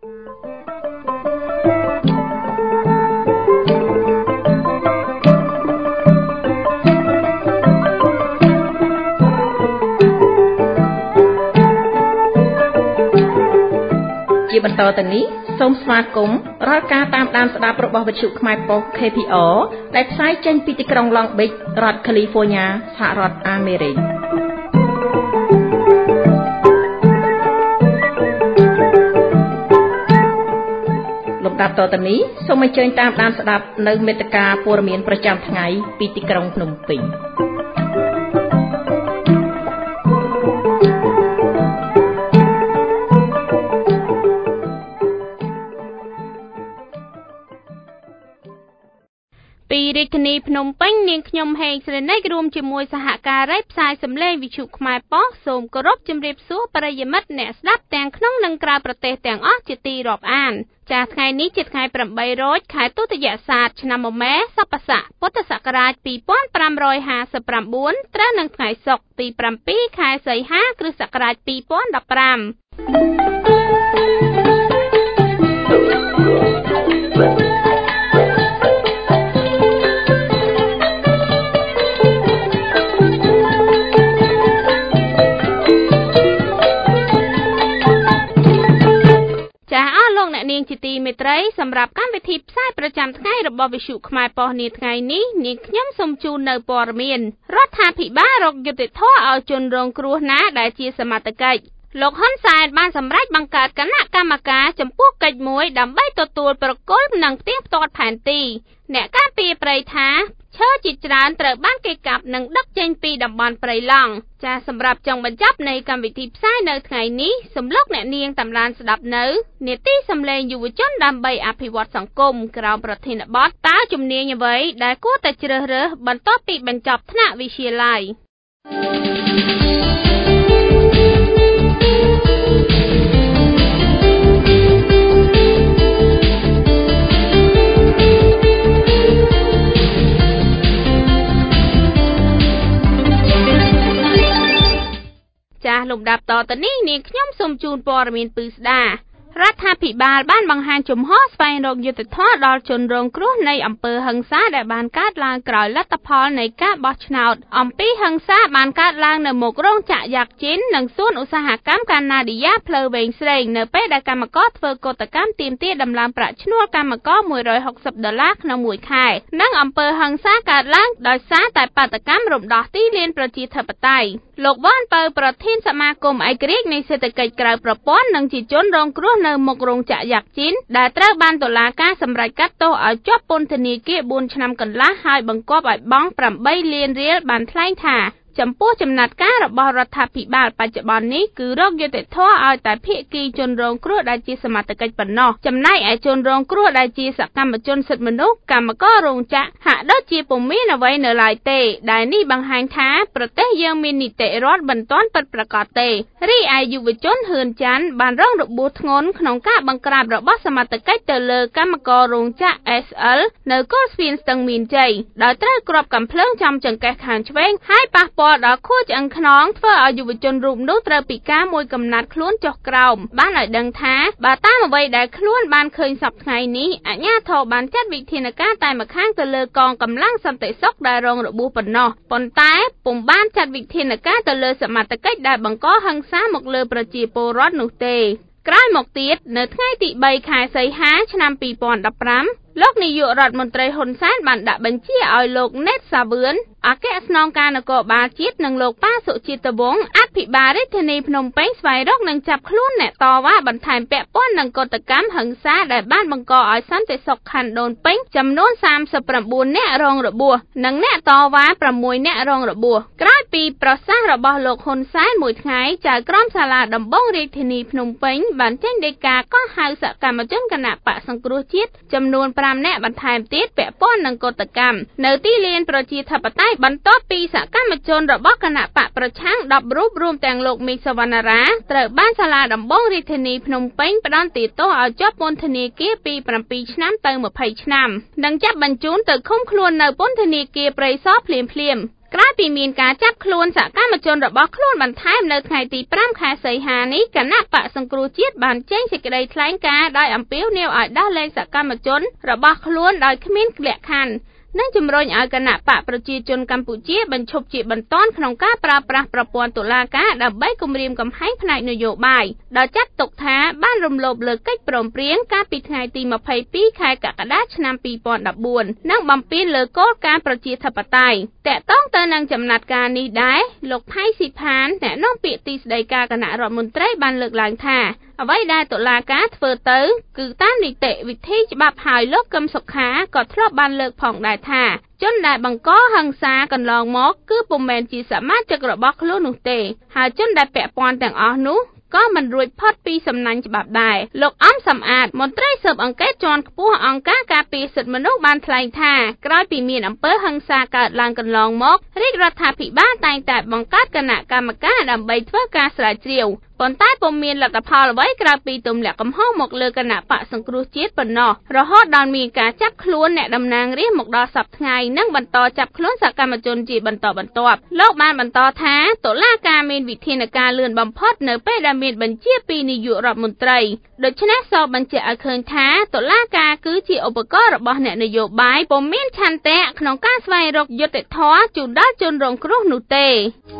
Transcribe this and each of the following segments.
ជាបន្តទៅនេះសូមស្វាគមន៍រាល់ការតាមដានស្ដាប់របស់វិទ្យុខ្មែរប៉ុស្តិ៍ KPR ដែលផ្សាយចេញពីទីក្រុង Long Beach រដ្ឋ California សហរដ្ឋអាមេរិកលំដាប់តទៅនេះសូមអញ្ជើញតាមដានស្ដាប់នៅមេត្តាព័ត៌មានប្រចាំថ្ងៃពីទីក្រុងភ្នំពេញពីរាជធានីភ្នំពេញនាងខ្ញុំហេងស្រីនិចរួមជាមួយសហការីផ្សាយសម្លេងវិទ្យុខ្មែរប៉ុស្តិ៍សូមគោរពជម្រាបសួរប្រិយមិត្តអ្នកស្ដាប់ទាំងក្នុងនិងក្រៅប្រទេសទាំងអស់ជាទីរាប់អានចាថ្ងៃនេះជាថ្ងៃ8រោចខែទុតិយស័កឆ្នាំមមែសប្បស័កពុទ្ធសករាជ2559ត្រូវនឹងថ្ងៃសុក្រទី7ខែសីហាគ្រិស្តសករាជ2015អ្នកនាងជាទីមេត្រីសម្រាប់កម្មវិធីផ្សាយប្រចាំថ្ងៃរបស់វិទ្យុខ្មែរប៉ុស្តិ៍នាថ្ងៃនេះនាងខ្ញុំសូមជូននៅព័ត៌មានរដ្ឋាភិបាលរកយុត្តិធម៌ឲ្យជនរងគ្រោះណាដែលជាសមត្ថកិច្ចលោកហ៊ុនសែនបានសម្រេចបង្កើតគណៈកម្មការចំពោះកិច្ចមួយដើម្បីទទួលប្រគល់និងផ្ទៀងផ្ទាត់ផែនទីអ្នកការពារព្រៃថាឈើជាច្រើនត្រូវបានគេកាប់និងដឹកចេញពីតំបន់ព្រៃឡង់ចាសម្រាប់ចុងបញ្ចប់នៃកម្មវិធីផ្សាយនៅថ្ងៃនេះសូមលោកអ្នកនាងតាមដានស្ដាប់នៅនេតិសម្លេងយុវជនដើម្បីអភិវឌ្ឍសង្គមក្រោមប្រធានបទតើជំនាញអ្វីដែលគួរតែជ្រើសរើសបន្ទាប់ពីបញ្ចប់ថ្នាក់វិទ្យាល័យចាស់លំដាប់តទៅនេះនាងខ្ញុំសូមជូនព័ត៌មានពិស្ដារដ្ឋាភិបាលបានបង្ហាញជំហរស្វែងរកយុត្តិធម៌ដល់ជនរងគ្រោះនៃអំពើហិង្សាដែលបានកើតឡើងក្រោយលទ្ធផលនៃការបោះឆ្នោតអំពីហិង្សាបានកើតឡើងនៅមុខរោងចក្រយ៉ាក់ជីននិងសួនឧស្សាហកម្មកាណាឌីយ៉ាផ្លូវវែងស្រេងនៅពេលដែលកម្មករធ្វើកតកម្មទាមទារដំឡើងប្រាក់ឈ្នួលកម្មករ$160ក្នុងមួយខែនិងអំពើហិង្សាកើតឡើងដោយសារតែបាតុកម្មរំដោះទីលានប្រជាធិបតេយ្យលោកវ៉ាន់ពៅប្រធានសមាគមឯករាជ្យនៃសេដ្ឋកិច្ចក្រៅប្រព័ន្ធនិងជាជនរងគ្រោះនៅមុខរោងចក្រយ៉ាក់ជីនដែលត្រូវបានតុលាការសម្រេចកាត់ទោសឲ្យជាប់ពន្ធនាគារ4ឆ្នាំកន្លះហើយបង្គាប់ឲ្យបង់8លានរៀលបានថ្លែងថាចំពោះចំណាត់ការរបស់រដ្ឋាភិបាលបច្ចុប្បន្ននេះគឺរកយុត្តិធម៌ឲ្យតែភាគីជនរងគ្រោះដែលជាសមត្ថកិច្ចប៉ុណ្ណោះចំណែកឯជនរងគ្រោះដែលជាសកម្មជនសិទ្ធិមនុស្សកម្មកររោងចក្រហាក់ដូចជាពុំមានអ្វីនៅឡើយទេដែលនេះបង្ហាញថាប្រទេសយើងមាននីតិរដ្ឋមិនទាន់ពិតប្រាកដទេរីឯយុវជនហ៊ឿនច័ន្ទបានរងរបួសធ្ងន់ក្នុងការបង្ក្រាបរបស់សមត្ថកិច្ចទៅលើកម្មកររោងចក្រ SL នៅកុលស្ពានស្ទឹងមានជ័យដោយត្រូវគ្រាប់កាំភ្លើងចំចង្កេះខាងឆ្វេងហើយប៉ះពាល់ដល់ខួរឆ្អឹងខ្នងធ្វើឲ្យយុវជនរូបនោះត្រូវពិការមួយកំណាត់ខ្លួនចុះក្រោមបានឲ្យដឹងថាបើតាមអ្វីដែលខ្លួនបានឃើញសប្តាហ៍ថ្ងៃនេះអាជ្ញាធរបានចាត់វិធានការតែម្ខាងទៅលើកងកម្លាំងសន្តិសុខដែលរងរបួសប៉ុណ្ណោះប៉ុន្តែពុំបានចាត់វិធានការទៅលើសមត្ថកិច្ចដែលបង្កហិង្សាមកលើប្រជាពលរដ្ឋនោះទេក្រោយមកទៀតនៅថ្ងៃទី3ខែសីហាឆ្នាំ2015លោកនាយករដ្ឋមន្ត្រីហ៊ុនសែនបានដាក់បញ្ជាឲ្យលោកណេតសាវឿនអគ្គស្នងការនគរបាលជាតិនិងលោកប៉ាសុជាតិវង្សអភិបាលរាជធានីភ្នំពេញស្វែងរកនិងចាប់ខ្លួនអ្នកតវ៉ាបន្ថែមពាក់ព័ន្ធនឹងកតកម្មហិង្សាដែលបានបង្កឲ្យសន្តិសុខខណ្ឌដូនពេញចំនួន39នាក់រងរបួសនិងអ្នកតវ៉ា6នាក់រងរបួសក្រោយពីប្រសាសន៍របស់លោកហ៊ុនសែនមួយថ្ងៃចៅក្រមសាលាដំបងរាជធានីភ្នំពេញបានចេញដីកាកោះហៅសកម្មជនគណបក្សសង្គ្រោះជាតិចំនួន5នាក់បន្ថែមទៀតពាក់ព័ន្ធនឹងកតកម្មនៅទីលានប្រជាធិបតេយ្យបន្ទាប់ពីសកម្មជនរបស់គណបក្សប្រឆាំង10រូបរួមទាំងលោកមីសវណ្ណារាត្រូវបានសាលាដំបងរាជធានីភ្នំពេញផ្តន្ទាទោសឲ្យជាប់ពន្ធនាគារពី7ឆ្នាំទៅ20ឆ្នាំនិងចាប់បញ្ជូនទៅឃុំខ្លួននៅពន្ធនាគារព្រៃសរភ្លាមក្រោយពីមានការចាប់ខ្លួនសកម្មជនរបស់ខ្លួនបន្ថែមនៅថ្ងៃទី5ខែសីហានេះគណៈបកសង្គ្រោះជាតិបានចេញសេចក្តីថ្លែងការណ៍ដោយអំពាវនាវឲ្យដោះលែងសកម្មជនរបស់ខ្លួនដោយគ្មានលក្ខខណ្ឌនិងជំរុញឲ្យគណៈបកប្រជាជនកម្ពុជាបញ្ឈប់ជាបន្ទាន់ក្នុងការប្រើប្រាស់ប្រព័ន្ធតុលាការដើម្បីគំរាមកំហែងផ្នែកនយោបាយដោយចាត់ទុកថាបានរំលោភលើកិច្ចព្រមព្រៀងកាលពីថ្ងៃទី22ខែកក្កដាឆ្នាំ2014និងបំពានលើគោលការណ៍ប្រជាធិបតេយ្យតាក់ទងទៅនឹងចំណាត់ការនេះដែរលោកផៃស៊ីផានអ្នកនាំពាក្យទីស្តីការគណៈរដ្ឋមន្ត្រីបានលើកឡើងថាអ្វីដែលតុលាការធ្វើទៅគឺតាមនីតិវិធីច្បាប់ហើយលោកកឹមសុខាក៏ធ្លាប់បានលើកផងដែរថាជនដែលបង្កហិង្សាកន្លងមកគឺពុំមែនជាសមាជិករបស់ខ្លួននោះទេហើយជនដែលពាក់ព័ន្ធទាំងអស់នោះក៏មិនរួចផុតពីសំណាញ់ច្បាប់ដែរលោកអំសំអាតមន្ត្រីស៊ើបអង្កេតជាន់ខ្ពស់អង្គការការពារសិទ្ធិមនុស្សបានថ្លែងថាក្រោយពីមានអំពើហិង្សាកើតឡើងកន្លងមករាជរដ្ឋាភិបាលតែងតែបង្កើតគណៈកម្មការដើម្បីធ្វើការស្រាវជ្រាវប៉ុន្តែពុំមានលទ្ធផលអ្វីក្រៅពីទម្លាក់កំហុសមកលើគណៈបកសង្គ្រោះជាតិប៉ុណ្ណោះរហូតដល់មានការចាប់ខ្លួនអ្នកតំណាងរាស្ត្រមកដល់សប្តាហ៍ថ្ងៃនិងបន្តចាប់ខ្លួនសកម្មជនជាបន្តបន្ទាប់លោកបានបន្តថាតុលាការមានវិធានការលឿនបំផុតនៅពេលដែលមានបញ្ជាពីនាយករដ្ឋមន្ត្រីដូច្នេះសបញ្ជាក់ឲ្យឃើញថាតុលាការគឺជាឧបករណ៍របស់អ្នកនយោបាយពុំមានឆន្ទៈក្នុងការស្វែងរកយុត្តិធម៌ជូនដល់ជនរងគ្រោះនោះទេ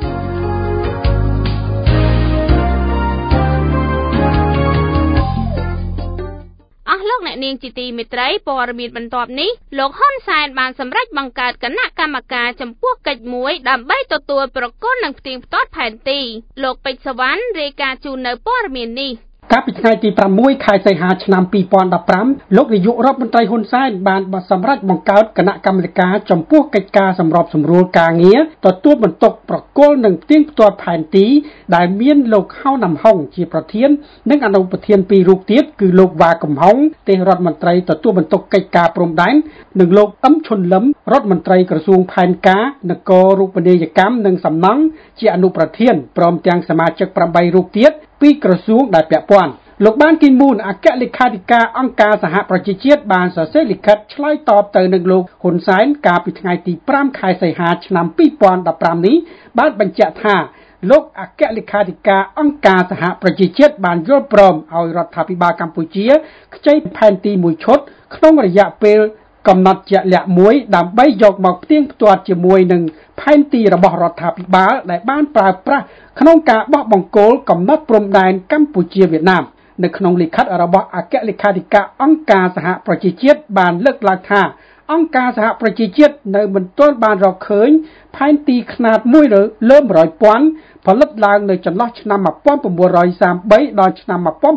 អស់លោកអ្នកនាងជាទីមេត្រីព័ត៌មានបន្ទាប់នេះលោកហ៊ុនសែនបានសម្រេចបង្កើតគណៈកម្មការចំពោះកិច្ចមួយដើម្បីទទួលប្រគល់និងផ្ទៀងផ្ទាត់ផែនទីលោកពេជ្រសវណ្ណរាយការណ៍ជូននៅព័ត៌មាននេះកាលពីថ្ងៃទី6ខែសីហាឆ្នាំ2015លោកនាយករដ្ឋមន្ត្រីហ៊ុនសែនបានសម្រេចបង្កើតគណៈកម្មាធិការចំពោះកិច្ចការសម្របសម្រួលការងារទទួលបន្ទុកប្រគល់និងផ្ទៀងផ្ទាត់ផែនទីដែលមានលោកហៅណាំហុងជាប្រធាននិងអនុប្រធាន2រូបទៀតគឺលោកវ៉ាកំហុងទេសរដ្ឋមន្ត្រីទទួលបន្ទុកកិច្ចការព្រំដែននិងលោកអឹមឈុនលឹមរដ្ឋមន្ត្រីក្រសួងផែនការនគររូបនីយកម្មនិងសំណង់ជាអនុប្រធានព្រមទាំងសមាជិក8រូបទៀតពីក្រសួងដែលពាក់ព័ន្ធលោកបានគីមូនអគ្គលេខាធិការអង្គការសហប្រជាជាតិបានសរសេរលិខិតឆ្លើយតបទៅនឹងលោកហ៊ុនសែនកាលពីថ្ងៃទី5ខែសីហាឆ្នាំ2015នេះបានបញ្ជាក់ថាលោកអគ្គលេខាធិការអង្គការសហប្រជាជាតិបានយល់ព្រមឲ្យរដ្ឋាភិបាលកម្ពុជាខ្ចីផែនទីមួយឈុតក្នុងរយៈពេលកំណត់ជាក់លាក់មួយដើម្បីយកមកផ្ទៀងផ្ទាត់ជាមួយនឹងផែនទីរបស់រដ្ឋាភិបាលដែលបានប្រើប្រាស់ក្នុងការបោះបង្គោលកំណត់ព្រំដែនកម្ពុជាវៀតណាមនៅក្នុងលិខិតរបស់អគ្គលេខាធិការអង្គការសហប្រជាជាតិបានលើកឡើងថាអង្គការសហប្រជាជាតិនៅមិនទាន់បានរកឃើញផែនទីខ្នាត1លើ100ពាន់ផលិតឡើងនៅចន្លោះឆ្នាំ1933ដល់ឆ្នាំ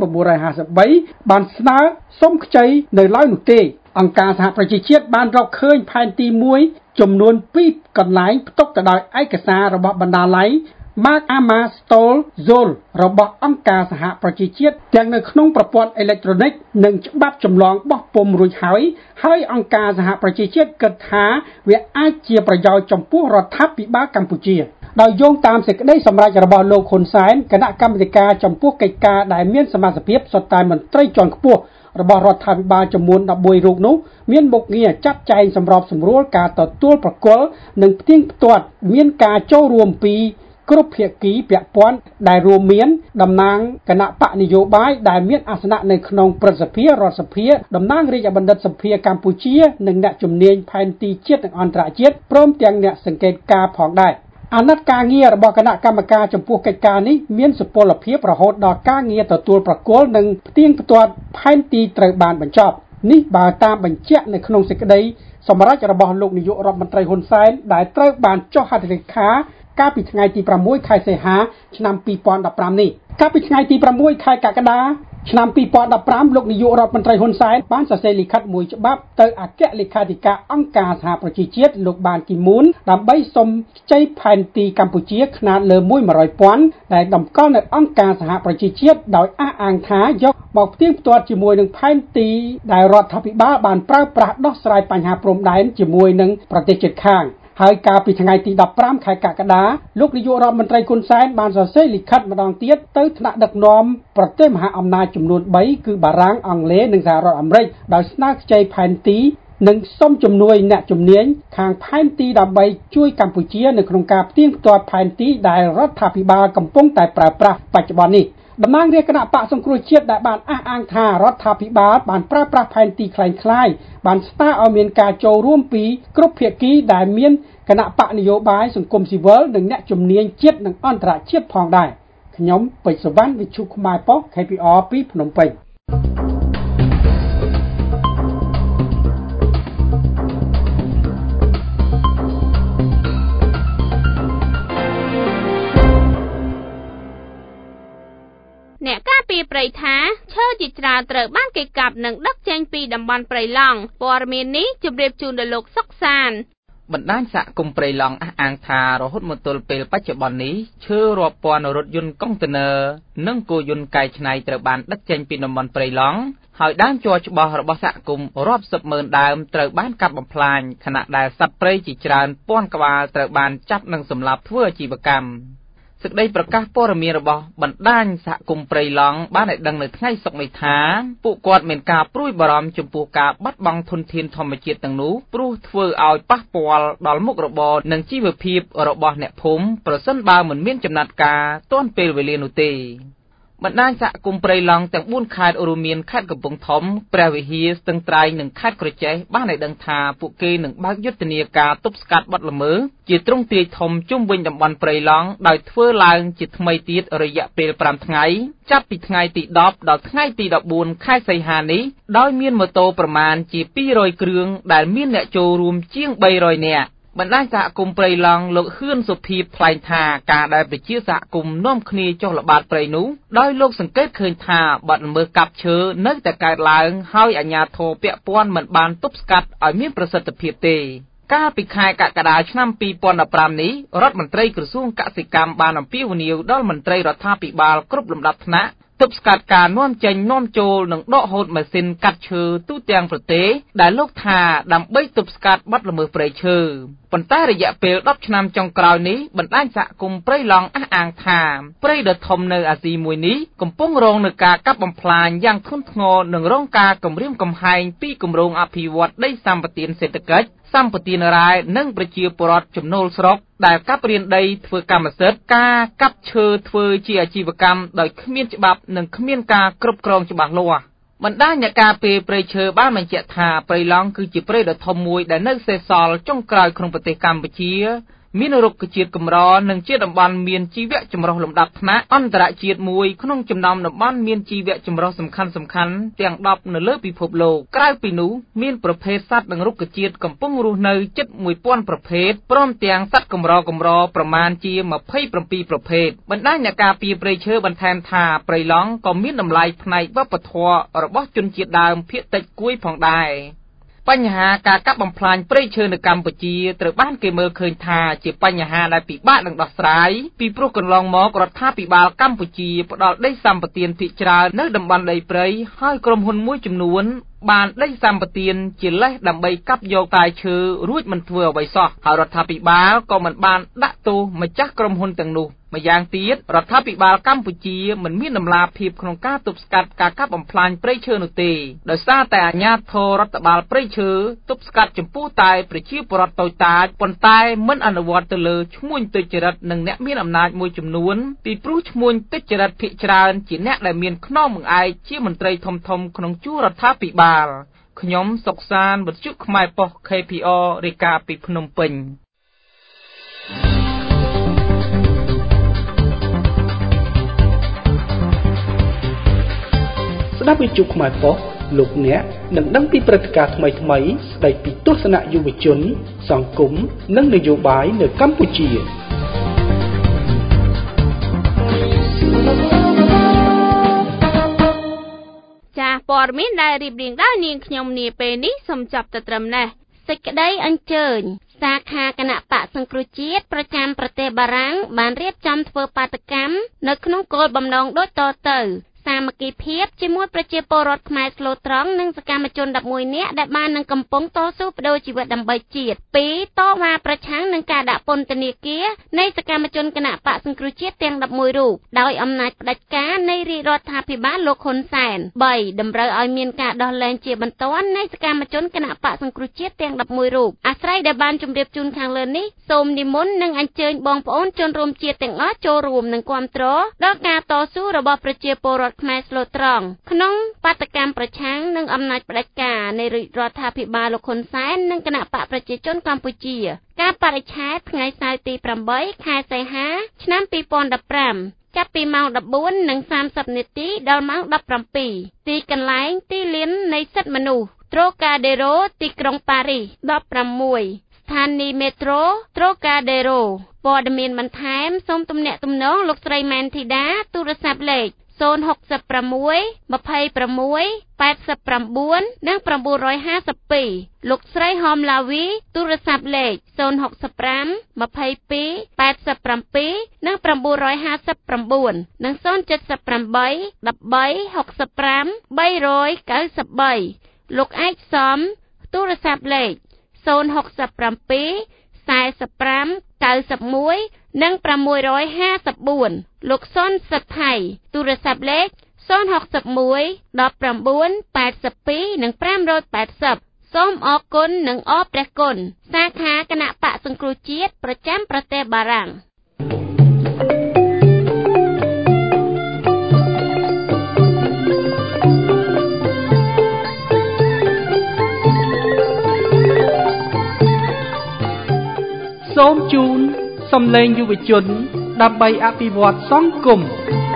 1953បានស្នើសុំខ្ចីនៅឡើយនោះទេអង្គការសហប្រជាជាតិបានរកឃើញផែនទី1ចំនួន2កន្លែងផ្ទុកទៅដោយឯកសាររបស់បណ្ណាល័យ Mark Ama Stoll Zol របស់អង្គការសហប្រជាជាតិទាំងនៅក្នុងប្រព័ន្ធអេឡិចត្រូនិកនិងច្បាប់ចម្លងបោះពុម្ពរួចហើយអង្គការសហប្រជាជាតិគិតថាវាអាចជាប្រយោជន៍ចំពោះរដ្ឋាភិបាលកម្ពុជាដោយយោងតាមសេចក្តីសម្រេចរបស់លោកហ៊ុនសែនគណៈកម្មាធិការចំពោះកិច្ចការដែលមានសមាជិកភាពសុទ្ធតែមន្ត្រីជាន់ខ្ពស់របស់រដ្ឋាភិបាលចំនួន11រូបនោះមានមុខងារចាត់ចែងសម្របសម្រួលការទទួលប្រគល់និងផ្ទៀងផ្ទាត់មានការចូលរួមពីគ្រប់ភាគីពាក់ព័ន្ធដែលរួមមានតំណាងគណៈបកនយោបាយដែលមានអាសនៈនៅក្នុងព្រឹទ្ធសភារដ្ឋសភាតំណាងរាជបណ្ឌិតសភាកម្ពុជានិងអ្នកជំនាញផែនទីជាតិនិងអន្តរជាតិព្រមទាំងអ្នកសង្កេតការណ៍ផងដែរអាណត្តិការងាររបស់គណៈកម្មការចំពោះកិច្ចការនេះមានសុពលភាពរហូតដល់ការងារទទួលប្រគល់និងផ្ទៀងផ្ទាត់ផែនទីត្រូវបានបញ្ចប់នេះបើតាមបញ្ជាក់នៅក្នុងសេចក្តីសម្រេចរបស់លោកនាយករដ្ឋមន្ត្រីហ៊ុនសែនដែលត្រូវបានចុះហត្ថលេខាកាលពីថ្ងៃទី6ខែសីហាឆ្នាំ2015នេះកាលពីថ្ងៃទី6ខែកក្កដាឆ្នាំ2015លោកនាយករដ្ឋមន្ត្រីហ៊ុនសែនបានសរសេរលិខិតមួយច្បាប់ទៅអគ្គលេខាធិការអង្គការសហប្រជាជាតិលោកបានគីមូនដើម្បីសុំខ្ចីផែនទីកម្ពុជាខ្នាតលើ100ពាន់ដែលតម្កល់នៅអង្គការសហប្រជាជាតិដោយអះអាងថាយកមកផ្ទៀងផ្ទាត់ជាមួយនឹងផែនទីដែលរដ្ឋាភិបាលបានប្រើប្រាស់ដោះស្រាយបញ្ហាព្រំដែនជាមួយនឹងប្រទេសជិតខាងហើយកាលពីថ្ងៃទី15ខែកក្កដាលោកនាយករដ្ឋមន្ត្រីហ៊ុនសែនបានសរសេរលិខិតម្ដងទៀតទៅថ្នាក់ដឹកនាំប្រទេសមហាអំណាចចំនួន3គឺបារាំងអង់គ្លេសនិងសហរដ្ឋអាមេរិកដោយស្នើខ្ចីផែនទីនិងសូមជំនួយអ្នកជំនាញខាងផែនទីដើម្បីជួយកម្ពុជានៅក្នុងការផ្ទៀងផ្ទាត់ផែនទីដែលរដ្ឋាភិបាលកំពុងតែប្រើប្រាស់បច្ចុប្បន្ននេះតំណាងរាជគណៈបកសង្គ្រោះជាតិដែលបានអះអាងថារដ្ឋាភិបាលបានប្រើប្រាស់ផែនទីคล้ายៗបានស្នើឲ្យមានការចូលរួមពីគ្រប់ភាគីដែលមានគណៈបកនយោបាយសង្គមស៊ីវិលនិងអ្នកជំនាញជាតិនិងអន្តរជាតិផងដែរខ្ញុំពេជ្រសវណ្ណវិទ្យុខ្មែរប៉ុស្តិ៍ KPR ពីភ្នំពេញអ្នកការពីព្រៃថាឈើជាច្រើនត្រូវបានគេកាប់និងដឹកចេញពីតំបន់ព្រៃឡង់ព័ត៌មាននេះជម្រាបជូនដល់លោកសុកសានបណ្ដាញសហគមន៍ព្រៃឡង់អះអាងថារហូតមកទល់ពេលបច្ចុប្បន្ននេះឈើរាប់ពាន់រថយន្តកុងតឺន័រនិងគោយន្តកែច្នៃត្រូវបានដឹកចេញពីតំបន់ព្រៃឡង់ហើយដើមជ័រច្បាស់របស់សហគមន៍រាប់សិបម៉ឺនដើមត្រូវបានកាប់បំផ្លាញខណៈដែលសត្វព្រៃជាច្រើនពាន់ក្បាលត្រូវបានចាប់និងសម្លាប់ធ្វើអាជីវកម្មសេចក្តីប្រកាសព័ត៌មានរបស់បណ្ដាញសហគមន៍ព្រៃឡង់បានឲ្យដឹងនៅថ្ងៃសុក្រនេះថាពួកគាត់មានការព្រួយបារម្ភចំពោះការបាត់បង់ធនធានធម្មជាតិទាំងនោះព្រោះធ្វើឲ្យប៉ះពាល់ដល់មុខរបរនិងជីវភាពរបស់អ្នកភូមិប្រសិនបើមិនមានចំណាត់ការទាន់ពេលវេលានោះទេបណ្ដាញសហគមន៍ព្រៃឡង់ទាំង4ខេត្តរួមមានខេត្តកំពង់ធំព្រះវិហារស្ទឹងត្រែងនិងខេត្តក្រចេះបានឲ្យដឹងថាពួកគេនឹងបើកយុទ្ធនាការទប់ស្កាត់បទល្មើសជាទ្រង់ទ្រាយធំជុំវិញតំបន់ព្រៃឡង់ដោយធ្វើឡើងជាថ្មីទៀតរយៈពេល5ថ្ងៃចាប់ពីថ្ងៃទី10ដល់ថ្ងៃទី14ខែសីហានេះដោយមានម៉ូតូប្រមាណជា200គ្រឿងដែលមានអ្នកចូលរួមជាង300នាក់បណ្ដាញសហគមន៍ព្រៃឡង់លោកហ៊ឿនសុភីថ្លែងថាការដែលប្រជាសហគមន៍នាំគ្នាចុះល្បាតព្រៃនោះដោយលោកសង្កេតឃើញថាបទល្មើសកាប់ឈើនៅតែកើតឡើងហើយអាជ្ញាធរពាក់ព័ន្ធមិនបានទប់ស្កាត់ឲ្យមានប្រសិទ្ធភាពទេកាលពីខែកក្កដាឆ្នាំ2015នេះរដ្ឋមន្ត្រីក្រសួងកសិកម្មបានអំពាវនាវដល់មន្ត្រីរដ្ឋាភិបាលគ្រប់លំដាប់ថ្នាក់ទប់ស្កាត់ការនាំចេញនាំចូលនិងដកហូតម៉ាស៊ីនកាត់ឈើទូទាំងប្រទេសដែលលោកថាដើម្បីទប់ស្កាត់បទល្មើសព្រៃឈើប៉ុន្តែរយៈពេល10ឆ្នាំចុងក្រោយនេះបណ្ដាញសហគមន៍ព្រៃឡង់អះអាងថាព្រៃដ៏ធំនៅអាស៊ីមួយនេះកំពុងរងនឹងការកាប់បំផ្លាញយ៉ាងធ្ងន់ធ្ងរនិងរងការគំរាមកំហែងពីគម្រោងអភិវឌ្ឍដីសម្បត្តិសេដ្ឋកិច្ចសម្បត្តិរ៉ែនិងប្រជាពលរដ្ឋចំណូលស្រុកដែលកាប់រានដីធ្វើកម្មសិទ្ធិការកាប់ឈើធ្វើជាអាជីវកម្មដោយគ្មានច្បាប់និងគ្មានការគ្រប់គ្រងច្បាស់លាស់បណ្ដាញអ្នកការពារព្រៃឈើបានបញ្ជាក់ថាព្រៃឡង់គឺជាព្រៃដ៏ធំមួយដែលនៅសេសសល់ចុងក្រោយក្នុងប្រទេសកម្ពុជាមានរុក្ខជាតិកម្រនិងជាតំបន់មានជីវៈចម្រុះលំដាប់ថ្នាក់អន្តរជាតិមួយក្នុងចំណោមតំបន់មានជីវៈចម្រុះសំខាន់ៗទាំង10នៅលើពិភពលោកក្រៅពីនោះមានប្រភេទសត្វនិងរុក្ខជាតិកំពុងរស់នៅជិត 1000 ប្រភេទព្រមទាំងសត្វកម្រប្រមាណជា27ប្រភេទបណ្ដាញអ្នកការពារព្រៃឈើបន្ថែមថាព្រៃឡង់ក៏មានតម្លៃផ្នែកវប្បធម៌របស់ជនជាតិដើមភាគតិចគួយផងដែរបញ្ហាការកាប់បំផ្លាញព្រៃឈើនៅកម្ពុជាត្រូវបានគេមើលឃើញថាជាបញ្ហាដែលពិបាកនឹងដោះស្រាយពីព្រោះកន្លងមករដ្ឋាភិបាលកម្ពុជាផ្ដល់ដីសម្បត្តិភាគច្រើននៅតំបន់ដីព្រៃហើយក្រុមហ៊ុនមួយចំនួនបានដីសម្បត្តិជាលេសដើម្បីកាប់យកតែឈើរួចមិនធ្វើអ្វីសោះហើយរដ្ឋាភិបាលក៏មិនបានដាក់ទោសម្ចាស់ក្រុមហ៊ុនទាំងនោះម្យ៉ាងទៀតរដ្ឋាភិបាលកម្ពុជាមិនមានដំណាភៀបក្នុងការទប់ស្កាត់ការកាប់បំផ្លាញព្រៃឈើនោះទេដោយសារតែអាជ្ញាធររដ្ឋបាលព្រៃឈើទប់ស្កាត់ចំពោះតែប្រជាពលរដ្ឋតូចតាចប៉ុន្តែមិនអនុវត្តទៅលើឈ្មួញទុច្ចរិតនិងអ្នកមានអំណាចមួយចំនួនពីព្រោះឈ្មួញទុច្ចរិតភាគច្រើនជាអ្នកដែលមានខ្នងបង្អែកជាមន្ត្រីធំៗក្នុងជួររដ្ឋាភិបាលខ្ញុំសុកសានវិទ្យុខ្មែរប៉ុស្តិ៍ KPR រាយការណ៍ពីភ្នំពេញស្ដាប់វិទ្យុខ្មែរប៉ុស្តិ៍លោកអ្នកនឹងដឹងពីព្រឹត្តិការណ៍ថ្មីៗស្ដីពីទស្សនៈយុវជនសង្គមនិងនយោបាយនៅកម្ពុជាចាស់ព័ត៌មានដែលរៀបរៀងដោយនាងខ្ញុំនាពេលនេះសូមចប់តែត្រឹមនេះសេចក្តីអញ្ជើញសាខាគណៈបកសង្គ្រោះជាតិប្រចាំប្រទេសបារាំងបានរៀបចំធ្វើបាតកម្មនៅក្នុងគោលបំណងដូចតទៅសាមគ្គីភាពជាមួយប្រជាពលរដ្ឋខ្មែរស្លូតត្រង់និងសកម្មជន11នាក់ដែលបាននឹងកំពុងតស៊ូបដូរជីវិតដើម្បីជាតិ2តវ៉ាប្រឆាំងនឹងការដាក់ពន្ធនាគារនៃសកម្មជនគណបក្សសង្គ្រោះជាតិទាំង11រូបដោយអំណាចផ្ដាច់ការនៃរាជរដ្ឋាភិបាលលោកហ៊ុនសែន3តម្រូវឲ្យមានការដោះលែងជាបន្ទាន់នៃសកម្មជនគណបក្សសង្គ្រោះជាតិទាំង11រូបអាស្រ័យដែលបានជម្រាបជូនខាងលើនេះសូមនិមន្តនិងអញ្ជើញបងប្អូនជនរួមជាតិទាំងអស់ចូលរួមនិងគាំទ្រដល់ការតស៊ូរបស់ប្រជាពលរដ្ឋខ្មែរស្លូតត្រង់ក្នុងបាតកម្មប្រឆាំងនឹងអំណាចផ្ដាច់ការនៃរាជរដ្ឋាភិបាលលោកហ៊ុនសែននិងគណបក្សប្រជាជនកម្ពុជាការបរិច្ឆេទថ្ងៃសៅរ៍ទី8ខែសីហាឆ្នាំ2015ចាប់ពីម៉ោង 14:30 នាទីដល់ម៉ោង 17 ទីកន្លែងទីលាននៃសិទ្ធិមនុស្សTrocadero ទីក្រុងប៉ារីស16ស្ថានីយ៍មេត្រូ Trocadero ព័ត៌មានបន្ថែមសូមទំនាក់ទំនងលោកស្រីម៉ែនធីតាទូរស័ព្ទលេខ066 26 89 និង 952លោកស្រីហមឡាវីទូរស័ព្ទលេខ065 22 87 និង 959 និង 078 13 65 393លោកឯកសំទូរស័ព្ទលេខ067 45 91និង654លោកសុនសិទ្ធិទូរស័ព្ទលេខ061 19 82និង580សូមអរគុណនិងអរព្រះគុណសាខាគណៈបក្សសង្គ្រោះជាតិប្រចាំប្រទេសបារាំងសូមជូនសំឡេងយុវជនដើម្បីអភិវឌ្ឍសង្គម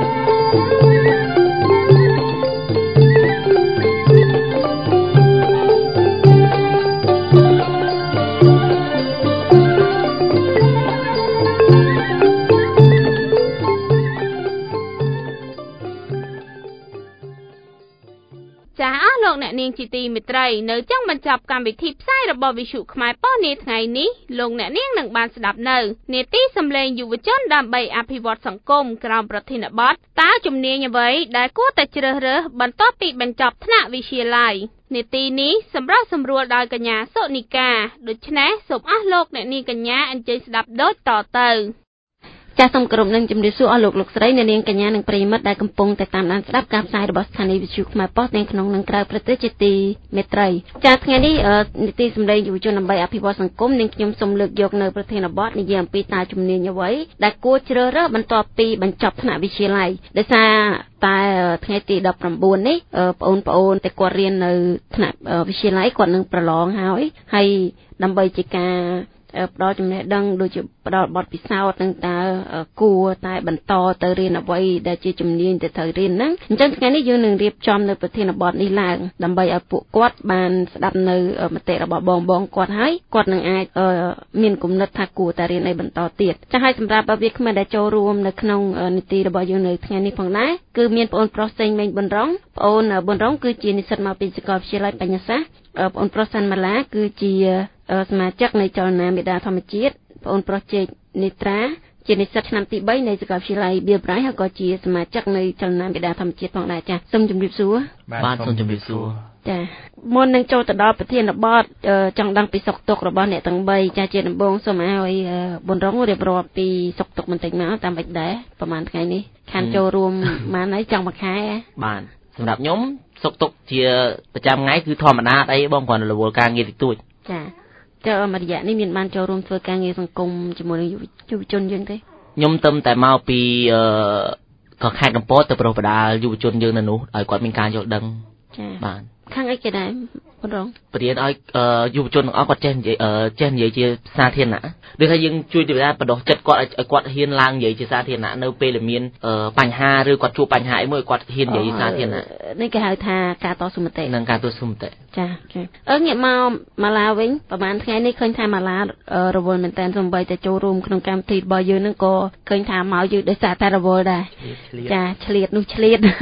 ចាអស់លោកអ្នកនាងជាទីមេត្រីនៅចុងបញ្ចប់កម្មវិធីផ្សាយរបស់វិទ្យុខ្មែរប៉ុស្តិ៍នាថ្ងៃនេះលោកអ្នកនាងនឹងបានស្ដាប់នៅនាទីសម្លេងយុវជនដើម្បីអភិវឌ្ឍសង្គមក្រោមប្រធានបទតើជំនាញអ្វីដែលគួរតែជ្រើសរើសបន្ទាប់ពីបញ្ចប់ថ្នាក់វិទ្យាល័យនាទីនេះសម្រាប់សម្រួលដោយកញ្ញាសុនីកាដូច្នេះសូមអស់លោកអ្នកនាងកញ្ញាអញ្ជើញស្ដាប់ដូចតទៅចាសសូមគោរពនឹងជំរាបសួរអស់លោកស្រីអ្នកនាងកញ្ញានិងប្រិយមិត្តដែលកំពុងតែតាមដានស្ដាប់ការផ្សាយរបស់ស្ថានីយ៍វិទ្យុខ្មែរប៉ុស្តិ៍ទាំងក្នុងនិងក្រៅប្រទេសជាទីមេត្រីចាសថ្ងៃនេះនីតិសម្លេងយុវជនដើម្បីអភិវឌ្ឍសង្គមនិងខ្ញុំសូមលើកយកនៅប្រធានបទនិយាយអំពីតើជំនាញអ្វីដែលគួរជ្រើសរើសបន្ទាប់ពីបញ្ចប់ថ្នាក់វិទ្យាល័យដោយសារតែថ្ងៃទី19នេះបងប្អូនតែគាត់រៀននៅថ្នាក់វិទ្យាល័យគាត់នឹងប្រឡងហើយដើម្បីជាការផ្ដល់ចំណេះដឹងដូចជាផ្ដល់បទពិសោធន៍នឹងតើគួរតែបន្តទៅរៀនអ្វីដែលជាជំនាញទៅត្រូវរៀនហ្នឹងអញ្ចឹងថ្ងៃនេះយើងនឹងរៀបចំនៅប្រធានបទនេះឡើងដើម្បីឲ្យពួកគាត់បានស្ដាប់នៅមតិរបស់បងគាត់ហើយគាត់នឹងអាចមានគំនិតថាគួរតែរៀនឲ្យបន្តទៀតចា៎ហើយសម្រាប់វាគ្មិនដែលចូលរួមនៅក្នុងនីតិរបស់យើងនៅថ្ងៃនេះផងដែរគឺមានបងប្រុសសេងមេងប៊ុនរងបងប៊ុនរងគឺជានិស្សិតមកពីសាកលវិទ្យាល័យបញ្ញាសាស្ត្របងប្រុសសាន់ម៉ាឡាគឺជាសមាជិកនៃចលនាមេដាធម្មជាតិបងប្រុសជេកនេត្រាជានិស្សិតឆ្នាំទី3នៃសាកលវិទ្យាល័យបៀប្រៃហើយក៏ជាសមាជិកនៃចលនាមេដាធម្មជាតិផងដែរចា៎សូមជម្រាបសួរបាទសូមជម្រាបសួរចា៎មុននឹងចូលទៅដល់ប្រធានបទចង់ដឹងពីសុខទុក្ខរបស់អ្នកទាំង3ចា៎ជាដំបូងសូមឲ្យប៊ុនរងរៀបរាប់ពីសុខទុក្ខបន្តិចមកតាមមិនដែរប្រហែលថ្ងៃនេះខានចូលរួមប៉ុន្មានហើយចង់មួយខែបាទសម្រាប់ខ្ញុំសុខទុក្ខជាប្រចាំថ្ងៃគឺធម្មតាអីបងគ្រាន់តែរវល់ការងារតិចតួចចាតើមួយរយៈនេះមានបានចូលរួមធ្វើការងារសង្គមជាមួយនឹងយុវជនយើងទេខ្ញុំទៅតែមកពីក៏ខេត្តកំពតទៅប្រុសបដាលយុវជនយើងនៅនោះឲ្យគាត់មានការយល់ដឹងចាបាទខាងអីគេដែរបងរងបរៀនឲ្យយុវជនទាំងអស់គាត់ចេះនិយាយជាសាធារណៈដូចថាយើងជួយទៅថាបដោះចិត្តគាត់ឲ្យគាត់ហ៊ានឡើងនិយាយជាសាធារណៈនៅពេលដែលមានបញ្ហាឬគាត់ជួបបញ្ហាអីមួយគាត់ហ៊ាននិយាយសាធារណៈនេះគេហៅថាការតស៊ូមតិនិងការតស៊ូមតិចាងាកមកម៉ាឡាវិញប្រហែលថ្ងៃនេះឃើញថាម៉ាឡារវល់មែនតើសំបីតែចូលរួមក្នុងកម្មវិធីរបស់យើងនឹងក៏ឃើញថាមកយើងដោយសារតែរវល់ដែរចាឆ្លៀតនោះឆ្លៀត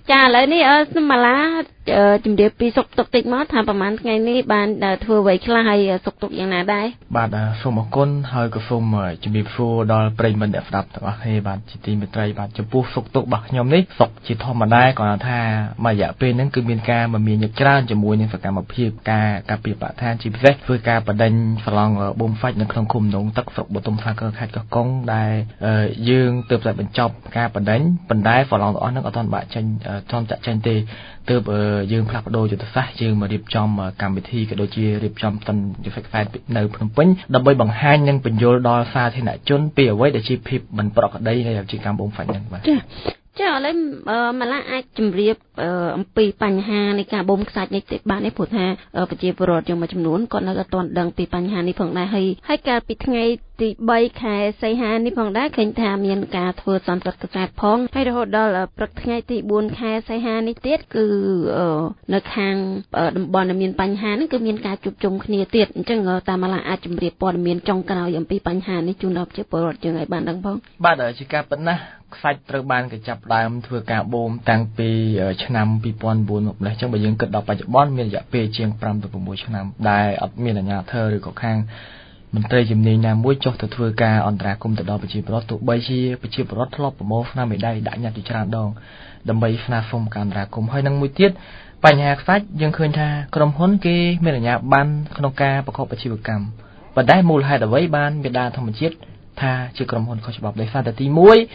ចាឥឡូវនេះស្មាឡាជំរាបពីសុខទុក្ខតិចមកថាប្រហែលថ្ងៃនេះបានធ្វើអ្វីខ្លះហើយសុខទុក្ខយ៉ាងណាដែរបាទសូមអរគុណហើយក៏សូមជំរាបសួរដល់ប្រិយមិត្តអ្នកស្ដាប់ទាំងអស់គ្នាបាទជាទីមេត្រីបាទចំពោះសុខទុក្ខរបស់ខ្ញុំនេះសុខជាធម្មតាគាត់ថាមួយរយៈពេលហ្នឹងគឺមានការមមាញឹកច្រើនជាមួយនឹងសកម្មភាពការការពារបរិស្ថានជាពិសេសធ្វើការបដិញ្ញប្រឡងបូមហ្វាច់នៅក្នុងឃុំដងទឹកស្រុកបទុមសាគរខេត្តកោះកុងដែលយើងទើបតែបញ្ចប់ការបដិញ្ញប៉ុន្តែប្រឡងទាំងអស់ហ្នឹងអត់ទាន់បាក់ចេញទាន់ចាក់ចេញទេទើបយើងផ្លាស់ប្ដូរយុទ្ធសាស្ត្រយើងមករៀបចំកម្មវិធីក៏ដូចជារៀបចំតិន Effect Fair នៅភ្នំពេញដើម្បីបង្ហាញនិងបញ្យល់ដល់សាធារណជនពីអ្វីដែលជាភាពមិនប្រក្រតីនៃអាជីវកម្មបូមហ្វាច់ហ្នឹងបាទចាឥឡូវម្ល៉េះអាចជម្រាបអំពីបញ្ហានៃការបូមខ្សាច់នេះតិចបានទេព្រោះថាប្រជាពលរដ្ឋយើងមួយចំនួនគាត់នៅអត់ទាន់ដឹងពីបញ្ហានេះផងដែរហើយកាលពីថ្ងៃទី3ខែសីហានេះផងដែរឃើញថាមានការធ្វើសន្និសីទកសែតផងហើយរហូតដល់ព្រឹកថ្ងៃទី4ខែសីហានេះទៀតគឺនៅខាងតំបន់ដែលមានបញ្ហានេះគឺមានការជួបជុំគ្នាទៀតអញ្ចឹងតាមម្ល៉េះអាចជម្រាបព័ត៌មានចុងក្រោយអំពីបញ្ហានេះជូនដល់ប្រជាពលរដ្ឋយើងឲ្យបានដឹងផងបាទជាការពិតណាស់ខ្សាច់ត្រូវបានកញ្ចប់ដើមធ្វើការបូមតាំងពីឆ្នាំ2009មកម្លេះអញ្ចឹងបើយើងគិតដល់បច្ចុប្បន្នមានរយៈពេលជាង5ទៅ6ឆ្នាំដែលអត់មានអាជ្ញាធរឬក៏ខាងមន្ត្រីជំនាញណាមួយចុះទៅធ្វើការអន្តរាគមន៍ទៅដល់ប្រជាពលរដ្ឋទោះបីជាប្រជាពលរដ្ឋធ្លាប់ប្រមូលស្នាមមេដៃដាក់ញត្តិជាច្រើនដងដើម្បីស្នើសុំការអន្តរាគមន៍ហើយនឹងមួយទៀតបញ្ហាខ្សាច់យើងឃើញថាក្រុមហ៊ុនគេមានអាជ្ញាប័ណ្ណក្នុងការប្រកបអាជីវកម្មប៉ុន្តែមូលហេតុអ្វីបានមេដាធម្មជាតិថាជាក្រុមហ៊ុនខុសច្បាប់ដោយសារតែទី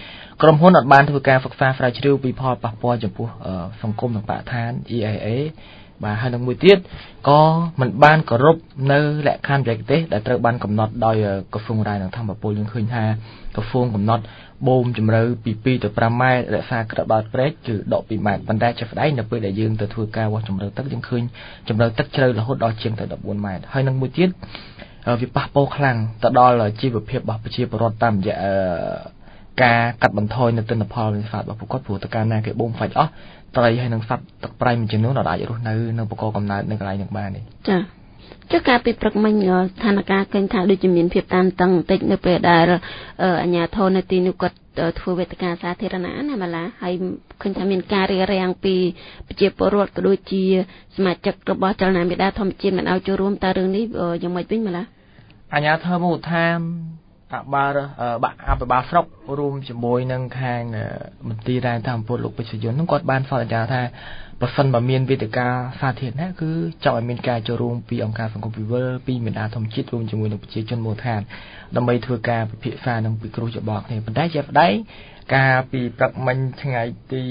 1ក្រុមហ៊ុនអត់បានធ្វើការសិក្សាស្រាវជ្រាវពីផលប៉ះពាល់ចំពោះសង្គមនិងបរិស្ថាន EIA បាទហើយនឹងមួយទៀតក៏មិនបានគោរពនៅលក្ខខណ្ឌបច្ចេកទេសដែលត្រូវបានកំណត់ដោយក្រសួងរាយនឹងធម្មពលយើងឃើញថាក្រសួងកំណត់បូមជម្រៅពី2ទៅ5ម៉ែត្ររក្សាក្របបាតព្រែកគឺដក2ម៉ែត្រប៉ុន្តែជាស្ដែងនៅពេលដែលយើងទៅធ្វើការវាស់ជម្រៅទឹកយើងឃើញជម្រៅទឹកជ្រៅរហូតដល់ជាងទៅ14ម៉ែត្រហើយនឹងមួយទៀតវាប៉ះពាល់ខ្លាំងទៅដល់ជីវភាពរបស់ប្រជាពលរដ្ឋតាមរយៈការកាត់បន្ថយនៅទិន្នផលនេសាទរបស់ពួកគាត់ព្រោះតើកាលណាគេបូមហ្វាច់អស់ត្រីហើយនឹងសត្វទឹកប្រៃមួយចំនួនអាចរស់នៅនៅបកកំណើតនៅកន្លែងនឹងបានទេចាចុះការពីព្រឹកមិញស្ថានភាពឃើញថាដូចជាមានភាពតានតឹងបន្តិចនៅពេលដែលអាជ្ញាធរនៅទីនោះគាត់ធ្វើវេទិកាសាធារណៈណាម្ល៉េះហើយឃើញថាមានការរារាំងពីប្រជាពលរដ្ឋក៏ដូចជាសមាជិករបស់ចលនាមេដាធម្មជាតិមិនឲ្យចូលរួមតើរឿងនេះយ៉ាងម៉េចវិញម្ល៉េះអាជ្ញាធរមូលដ្ឋានអភិបាលស្រុករួមជាមួយនឹងខាងមន្ត្រីរាយតាមពលលោកពេជ្រយុនគាត់បានសន្យាថាប្រសិនបើមានវេទិកាសាធារណៈគឺចង់ឲ្យមានការចូលរួមពីអង្គការសង្គមស៊ីវិលពីមេដាធម្មជាតិរួមជាមួយនឹងប្រជាជនមូលដ្ឋានដើម្បីធ្វើការពិភាក្សានឹងពិគ្រោះយោបល់គ្នាប៉ុន្តែជាស្ដែងការពីព្រឹកមិញថ្ងៃទី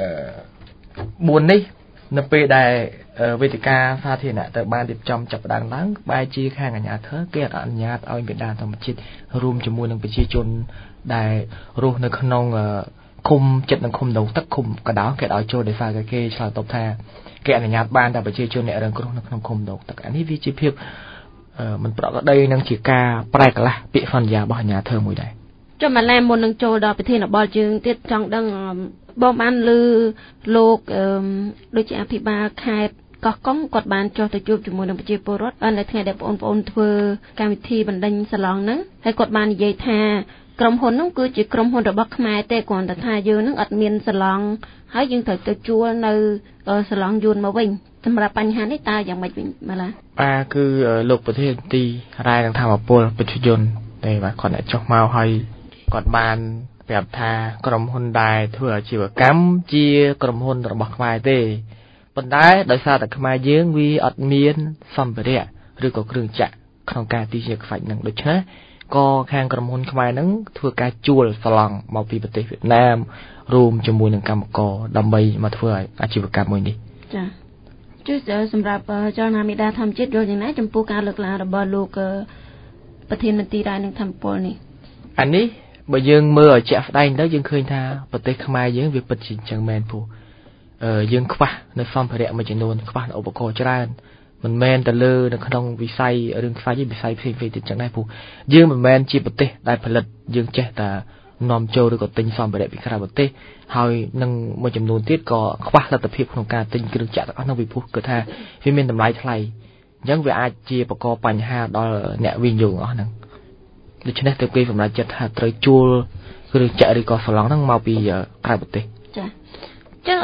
4នេះនៅពេលដែលវេទិកាសាធារណៈត្រូវបានរៀបចំចាប់ផ្ដើមឡើងបែរជាខាងអាជ្ញាធរគេអនុញ្ញាតឲ្យមេដាធម្មជាតិរួមជាមួយនឹងប្រជាជនដែលរស់នៅក្នុងឃុំចិត្តនឹងឃុំដងទឹកឃុំកដោគេឲ្យចូលដោយសារគេឆ្លើយតបថាគេអនុញ្ញាតបានតែប្រជាជនអ្នករងគ្រោះនៅក្នុងឃុំដងទឹកអានេះវាជាភាពមិនប្រក្រតីនិងជាការប្រែកន្លះពាក្យសន្យារបស់អាជ្ញាធរមួយដែរចុះម្ល៉េះមុននឹងចូលដល់ប្រធានបទយើងទៀតចង់ដឹងបងបានឮលោកដូចជាអភិបាលខេត្តកោះកុងគាត់បានចុះទៅជួបជាមួយនឹងប្រជាពលរដ្ឋនៅថ្ងៃដែលបងប្អូនធ្វើកម្មវិធីបណ្ដេញសាឡងហ្នឹងហើយគាត់បាននិយាយថាក្រុមហ៊ុនហ្នឹងគឺជាក្រុមហ៊ុនរបស់ខ្មែរទេគ្រាន់តែថាយើងហ្នឹងអត់មានសាឡងហើយយើងត្រូវទៅជួលនៅសាឡងយួនមកវិញសម្រាប់បញ្ហានេះតើយ៉ាងម៉េចវិញម្ល៉េះបាទគឺលោកប្រធានទីរាយនឹងធម្មពលពេជ្រយុនទេបាទគាត់អ្នកចុះមកហើយគាត់បានប្រាប់ថាក្រុមហ៊ុនដែលធ្វើអាជីវកម្មជាក្រុមហ៊ុនរបស់ខ្មែរទេប៉ុន្តែដោយសារតែខ្មែរយើងវាអត់មានសម្ភារៈឬក៏គ្រឿងចក្រក្នុងការទីជាខ្វាច់នឹងដូច្នេះក៏ខាងក្រុមហ៊ុនខ្មែរនឹងធ្វើការជួលសាឡង់មកពីប្រទេសវៀតណាមរួមជាមួយនឹងកម្មករដើម្បីមកធ្វើអាជីវកម្មមួយនេះចាចុះសម្រាប់ចលនាមេដាធម្មជាតិយល់យ៉ាងណាចំពោះការលើកឡើងរបស់លោកប្រធានមន្ត្រីរាយនឹងធម្មពលនេះអានេះបើយើងមើលឲ្យជាក់ស្ដែងទៅយើងឃើញថាប្រទេសខ្មែរយើងវាពិតជាអញ្ចឹងមែនព្រោះយើងខ្វះនៅសម្ភារៈមួយចំនួនខ្វះឧបករណ៍ច្រើនមិនមែនតែលើនៅក្នុងវិស័យរឿងខ្វាច់ទេវិស័យផ្សេងៗទៀតចឹងដែរព្រោះយើងមិនមែនជាប្រទេសដែលផលិតយើងចេះតែនាំចូលឬក៏ទិញសម្ភារៈពីក្រៅប្រទេសហើយនឹងមួយចំនួនទៀតក៏ខ្វះលទ្ធភាពក្នុងការទិញគ្រឿងចក្រទាំងអស់នោះពីព្រោះគឺថាវាមានតម្លៃថ្លៃអញ្ចឹងវាអាចជាបង្កបញ្ហាដល់អ្នកវិនិយោគអស់ហ្នឹងដូច្នេះទើបគេសម្រេចចិត្តថាត្រូវជួលគ្រឿងចក្រឬក៏សាឡង់ហ្នឹងមកពីក្រៅប្រទេសចាចឹង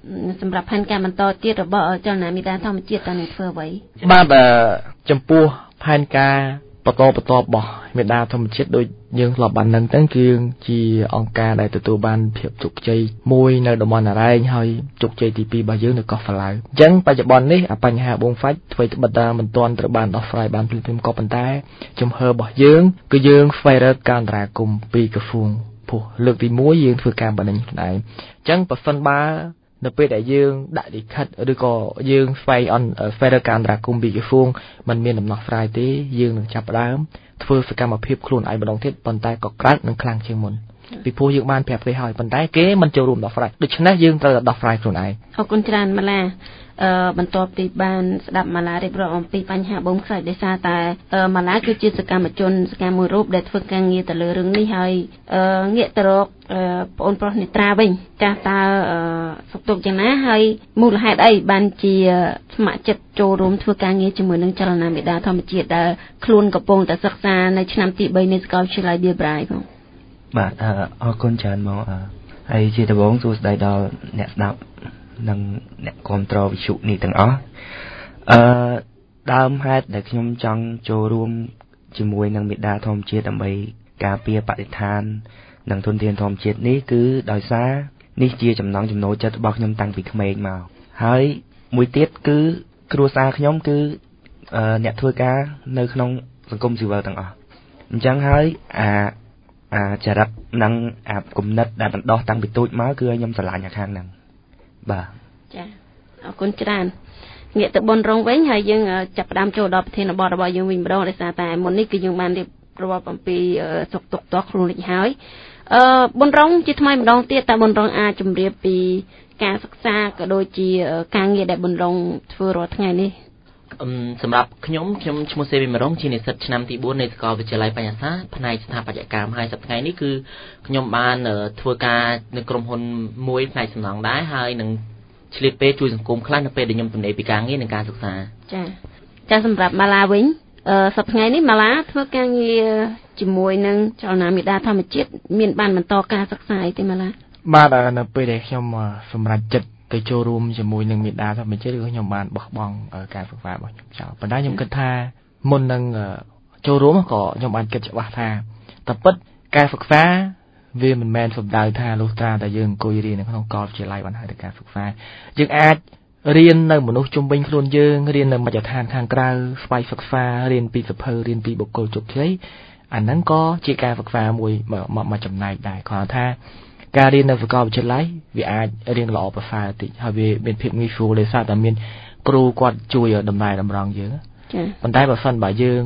សម្រាប់ផែនការបន្តទៀតរបស់ចលនាមេដាធម្មជាតិតើនឹងធ្វើអ្វីបាទចំពោះផែនការបន្តរបស់មេដាធម្មជាតិដូចយើងធ្លាប់បានដឹងទៅគឺយើងជាអង្គការដែលទទួលបានភាពជោគជ័យមួយនៅតំបន់អរ៉ែងហើយជោគជ័យទី2របស់យើងនៅកោះហ្វាឡៅអញ្ចឹងបច្ចុប្បន្ននេះបញ្ហាបងហ្វាច់ធ្វើត្បិតតែមិនទាន់ត្រូវបានដោះស្រាយបានភ្លាមៗក៏ប៉ុន្តែជំហររបស់យើងគឺយើងស្វែងរកការអន្តរាគមន៍ពីក្រសួងព្រោះលើកទី1យើងធ្វើការបណ្ដឹងខ្លួនឯងអញ្ចឹងបើសិនបើនៅពេលដែលយើងដាក់លិខិតឬក៏យើងស្វែងរកការអន្តរាគមន៍ពីក្រសួងมันមានដំណោះស្រាយទេយើងនឹងចាប់ផ្ដើមធ្វើសកម្មភាពខ្លួនឯងម្ដងទៀតប៉ុន្តែក៏ក្រាក់នឹងខ្លាំងជាងមុនពីព្រោះយើងបានប្រាប់គេហើយប៉ុន្តែគេមិនចូលរួមដោះស្រាយដូច្នេះយើងត្រូវដោះស្រាយខ្លួនឯងអរគុណច្រើនម៉ាឡាបន្ទាប់ពីបានស្ដាប់ម៉ាឡារៀបរាប់អំពីបញ្ហាបូមខ្សាច់ដោយសារតែម៉ាឡាគឺជាសកម្មជនសកម្មមួយរូបដែលធ្វើការងារទៅលើរឿងនេះហើយងាកទៅរកបងប្រុសនេត្រាវិញចាស់តើសុខទុក្ខយ៉ាងណាហើយមូលហេតុអីបានជាស្ម័គ្រចិត្តចូលរួមធ្វើការងារជាមួយនឹងចលនាមេដាធម្មជាតិដែលខ្លួនកំពុងតែសិក្សានៅឆ្នាំទី3នៃសាកលវិទ្យាល័យ Beerbrae ផងបាទអរគុណច្រើនមកហើយជាដំបូងសួស្ដីដល់អ្នកស្ដាប់និងអ្នកគ្រប់គ្រងវិទ្យុនេះទាំងអស់ដើមហេតុដែលខ្ញុំចង់ចូលរួមជាមួយនឹងមេដាធម្មជាតិដើម្បីការពារបរិស្ថាននិងធនធានធម្មជាតិនេះគឺដោយសារនេះជាចំណង់ចំណូលចិត្តរបស់ខ្ញុំតាំងពីក្មេងមកហើយមួយទៀតគឺគ្រួសារខ្ញុំគឺអ្នកធ្វើការនៅក្នុងសង្គមស៊ីវិលទាំងអស់អញ្ចឹងហើយចរិតនិងគំនិតដែលបណ្ដោះតាំងពីតូចមកគឺខ្ញុំស្រឡាញ់អាខាងហ្នឹងបាទចាអរគុណច្រើនងាកទៅបុនរងវិញហើយយើងចាប់ផ្ដើមចូលដល់ប្រធានបទរបស់យើងវិញម្ដងដោយសារតែមុននេះគឺយើងបានរៀបរាប់អំពីសុខទុក្ខតខ្លួននេះហើយបុនរងជាថ្មីម្ដងទៀតតើបុនរងអាចជម្រាបពីការសិក្សាក៏ដូចជាការងារដែលបុនរងធ្វើរាល់ថ្ងៃនេះសម្រាប់ខ្ញុំឈ្មោះសេវីមរងជានិស្សិតឆ្នាំទី4នៃសាកលវិទ្យាល័យបញ្ញាសាស្ត្រផ្នែកស្ថាបត្យកម្មហើយសប្តាហ៍នេះគឺខ្ញុំបានធ្វើការនៅក្រុមហ៊ុនមួយផ្នែកសំណង់ដែរហើយនឹងឆ្លៀតពេលជួយសង្គមខ្លះនៅពេលដែលខ្ញុំទំនេរពីការងារនិងការសិក្សាចាសម្រាប់ម៉ាឡាវិញសប្តាហ៍នេះម៉ាឡាធ្វើការងារជាមួយនឹងចលនាមេដាធម្មជាតិមានបានបន្តការសិក្សាអីទេម៉ាឡាបាទនៅពេលដែលខ្ញុំសម្រេចចិត្តទៅចូលរួមជាមួយនឹងមេដាធម្មជាតិគឺខ្ញុំបានបោះបង់ការសិក្សារបស់ខ្ញុំចោលប៉ុន្តែខ្ញុំគិតថាមុននឹងចូលរួមក៏ខ្ញុំបានគិតច្បាស់ថាតែពិតការសិក្សាវាមិនមែនសំដៅថាលុះត្រាតែយើងអង្គុយរៀននៅក្នុងកាលវិទ្យាល័យបានហើយតែការសិក្សាយើងអាចរៀននៅមនុស្សជុំវិញខ្លួនយើងរៀននៅមជ្ឈដ្ឋានខាងក្រៅស្វ័យសិក្សារៀនពីសភៅរៀនពីបុគ្គលជោគជ័យអាហ្នឹងក៏ជាការសិក្សាមួយចំណែកដែរគ្រាន់ថាការរៀននៅសាកលវិទ្យាល័យវាអាចរៀនល្អប្រសើរតិចហើយវាមានភាពងាយស្រួលដោយសារតែមានគ្រូគាត់ជួយដំណើរតម្រង់យើងប៉ុន្តែបើសិនបើយើង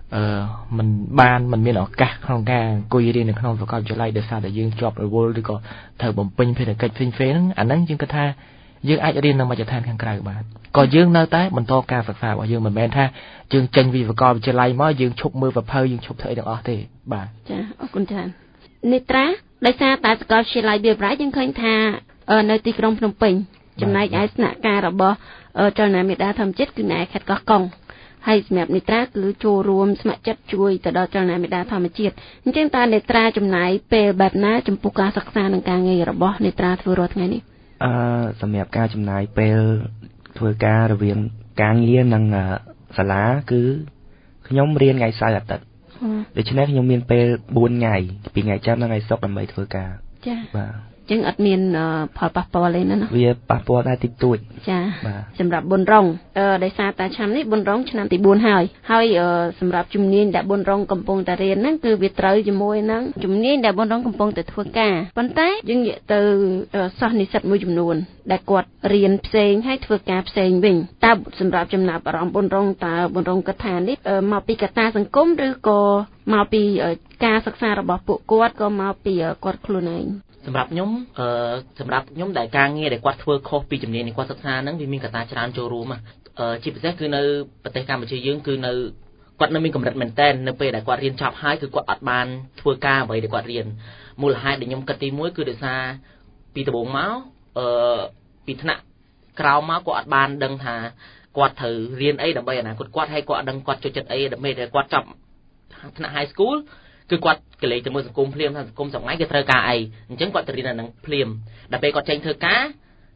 មិនមានឱកាសក្នុងការអង្គុយរៀននៅក្នុងសាកលវិទ្យាល័យដោយសារតែយើងជាប់រវល់ឬក៏ត្រូវបំពេញភារកិច្ចផ្សេងៗហ្នឹងអាហ្នឹងយើងគិតថាយើងអាចរៀននៅមជ្ឈដ្ឋានខាងក្រៅបានក៏យើងនៅតែបន្តការសិក្សារបស់យើងមិនមែនថាយើងចេញពីសាកលវិទ្យាល័យមកយើងឈប់មើលសភៅយើងឈប់ធ្វើអីទាំងអស់ទេបាទចាអរគុណច្រើននេត្រាដោយសារតែសាកលវិទ្យាល័យ Beerbrae យើងឃើញថានៅទីក្រុងភ្នំពេញចំណែកឯស្នាក់ការរបស់ចលនាមេដាធម្មជាតិគឺនៅខេត្តកោះកុងហើយសម្រាប់នេត្រាគឺចូលរួមស្ម័គ្រចិត្តជួយទៅដល់ចលនាមេដាធម្មជាតិអញ្ចឹងតើនេត្រាចំណាយពេលបែបណាចំពោះការសិក្សានិងការងាររបស់នេត្រាធ្វើរាល់ថ្ងៃនេះសម្រាប់ការចំណាយពេលធ្វើការរវាងការងារនិងសាលាគឺខ្ញុំរៀនថ្ងៃសៅរ៍អាទិត្យដូច្នេះខ្ញុំមានពេល4ថ្ងៃពីថ្ងៃច័ន្ទដល់ថ្ងៃសុក្រដើម្បីធ្វើការចាបាទចឹងអត់មានផលប៉ះពាល់ទេណាវាប៉ះពាល់ដែរតិចតួចចាសម្រាប់បុនរងដោយសារតែឆ្នាំនេះបុនរងឆ្នាំទី4ហើយសម្រាប់ជំនាញដែលបុនរងកំពុងតែរៀនហ្នឹងគឺវាត្រូវជាមួយនឹងជំនាញដែលបុនរងកំពុងតែធ្វើការប៉ុន្តែយើងនិយាយទៅសិស្សនិស្សិតមួយចំនួនដែលគាត់រៀនផ្សេងហើយធ្វើការផ្សេងវិញតើសម្រាប់ចំណាប់អារម្មណ៍បុនរងតើបុនរងគិតថានេះមកពីកត្តាសង្គមឬក៏មកពីការសិក្សារបស់ពួកគាត់ក៏មកពីគាត់ខ្លួនឯងសម្រាប់ខ្ញុំដែលការងារដែលគាត់ធ្វើខុសពីជំនាញនៃគាត់សិក្សាហ្នឹងវាមានកត្តាច្រើនចូលរួមជាពិសេសគឺនៅប្រទេសកម្ពុជាយើងគឺនៅគាត់នៅមានកម្រិតមែនតើនៅពេលដែលគាត់រៀនចប់ហើយគឺគាត់អត់បានធ្វើការអ្វីដែលគាត់រៀនមូលហេតុដែលខ្ញុំគិតទី1គឺដោយសារពីដំបូងមកពីថ្នាក់ក្រោមមកគាត់អត់បានដឹងថាគាត់ត្រូវរៀនអីដើម្បីអនាគតគាត់ហើយគាត់អត់ដឹងគាត់ចូលចិត្តអីដើម្បីតែគាត់ចប់ថ្នាក់ high school គឺគាត់កលេចទៅមើលសង្គមភ្លាមថាសង្គមសម័យគេត្រូវការអីអញ្ចឹងគាត់ទៅរៀនអានឹងភ្លាមដល់ពេលគាត់ចេញធ្វើការ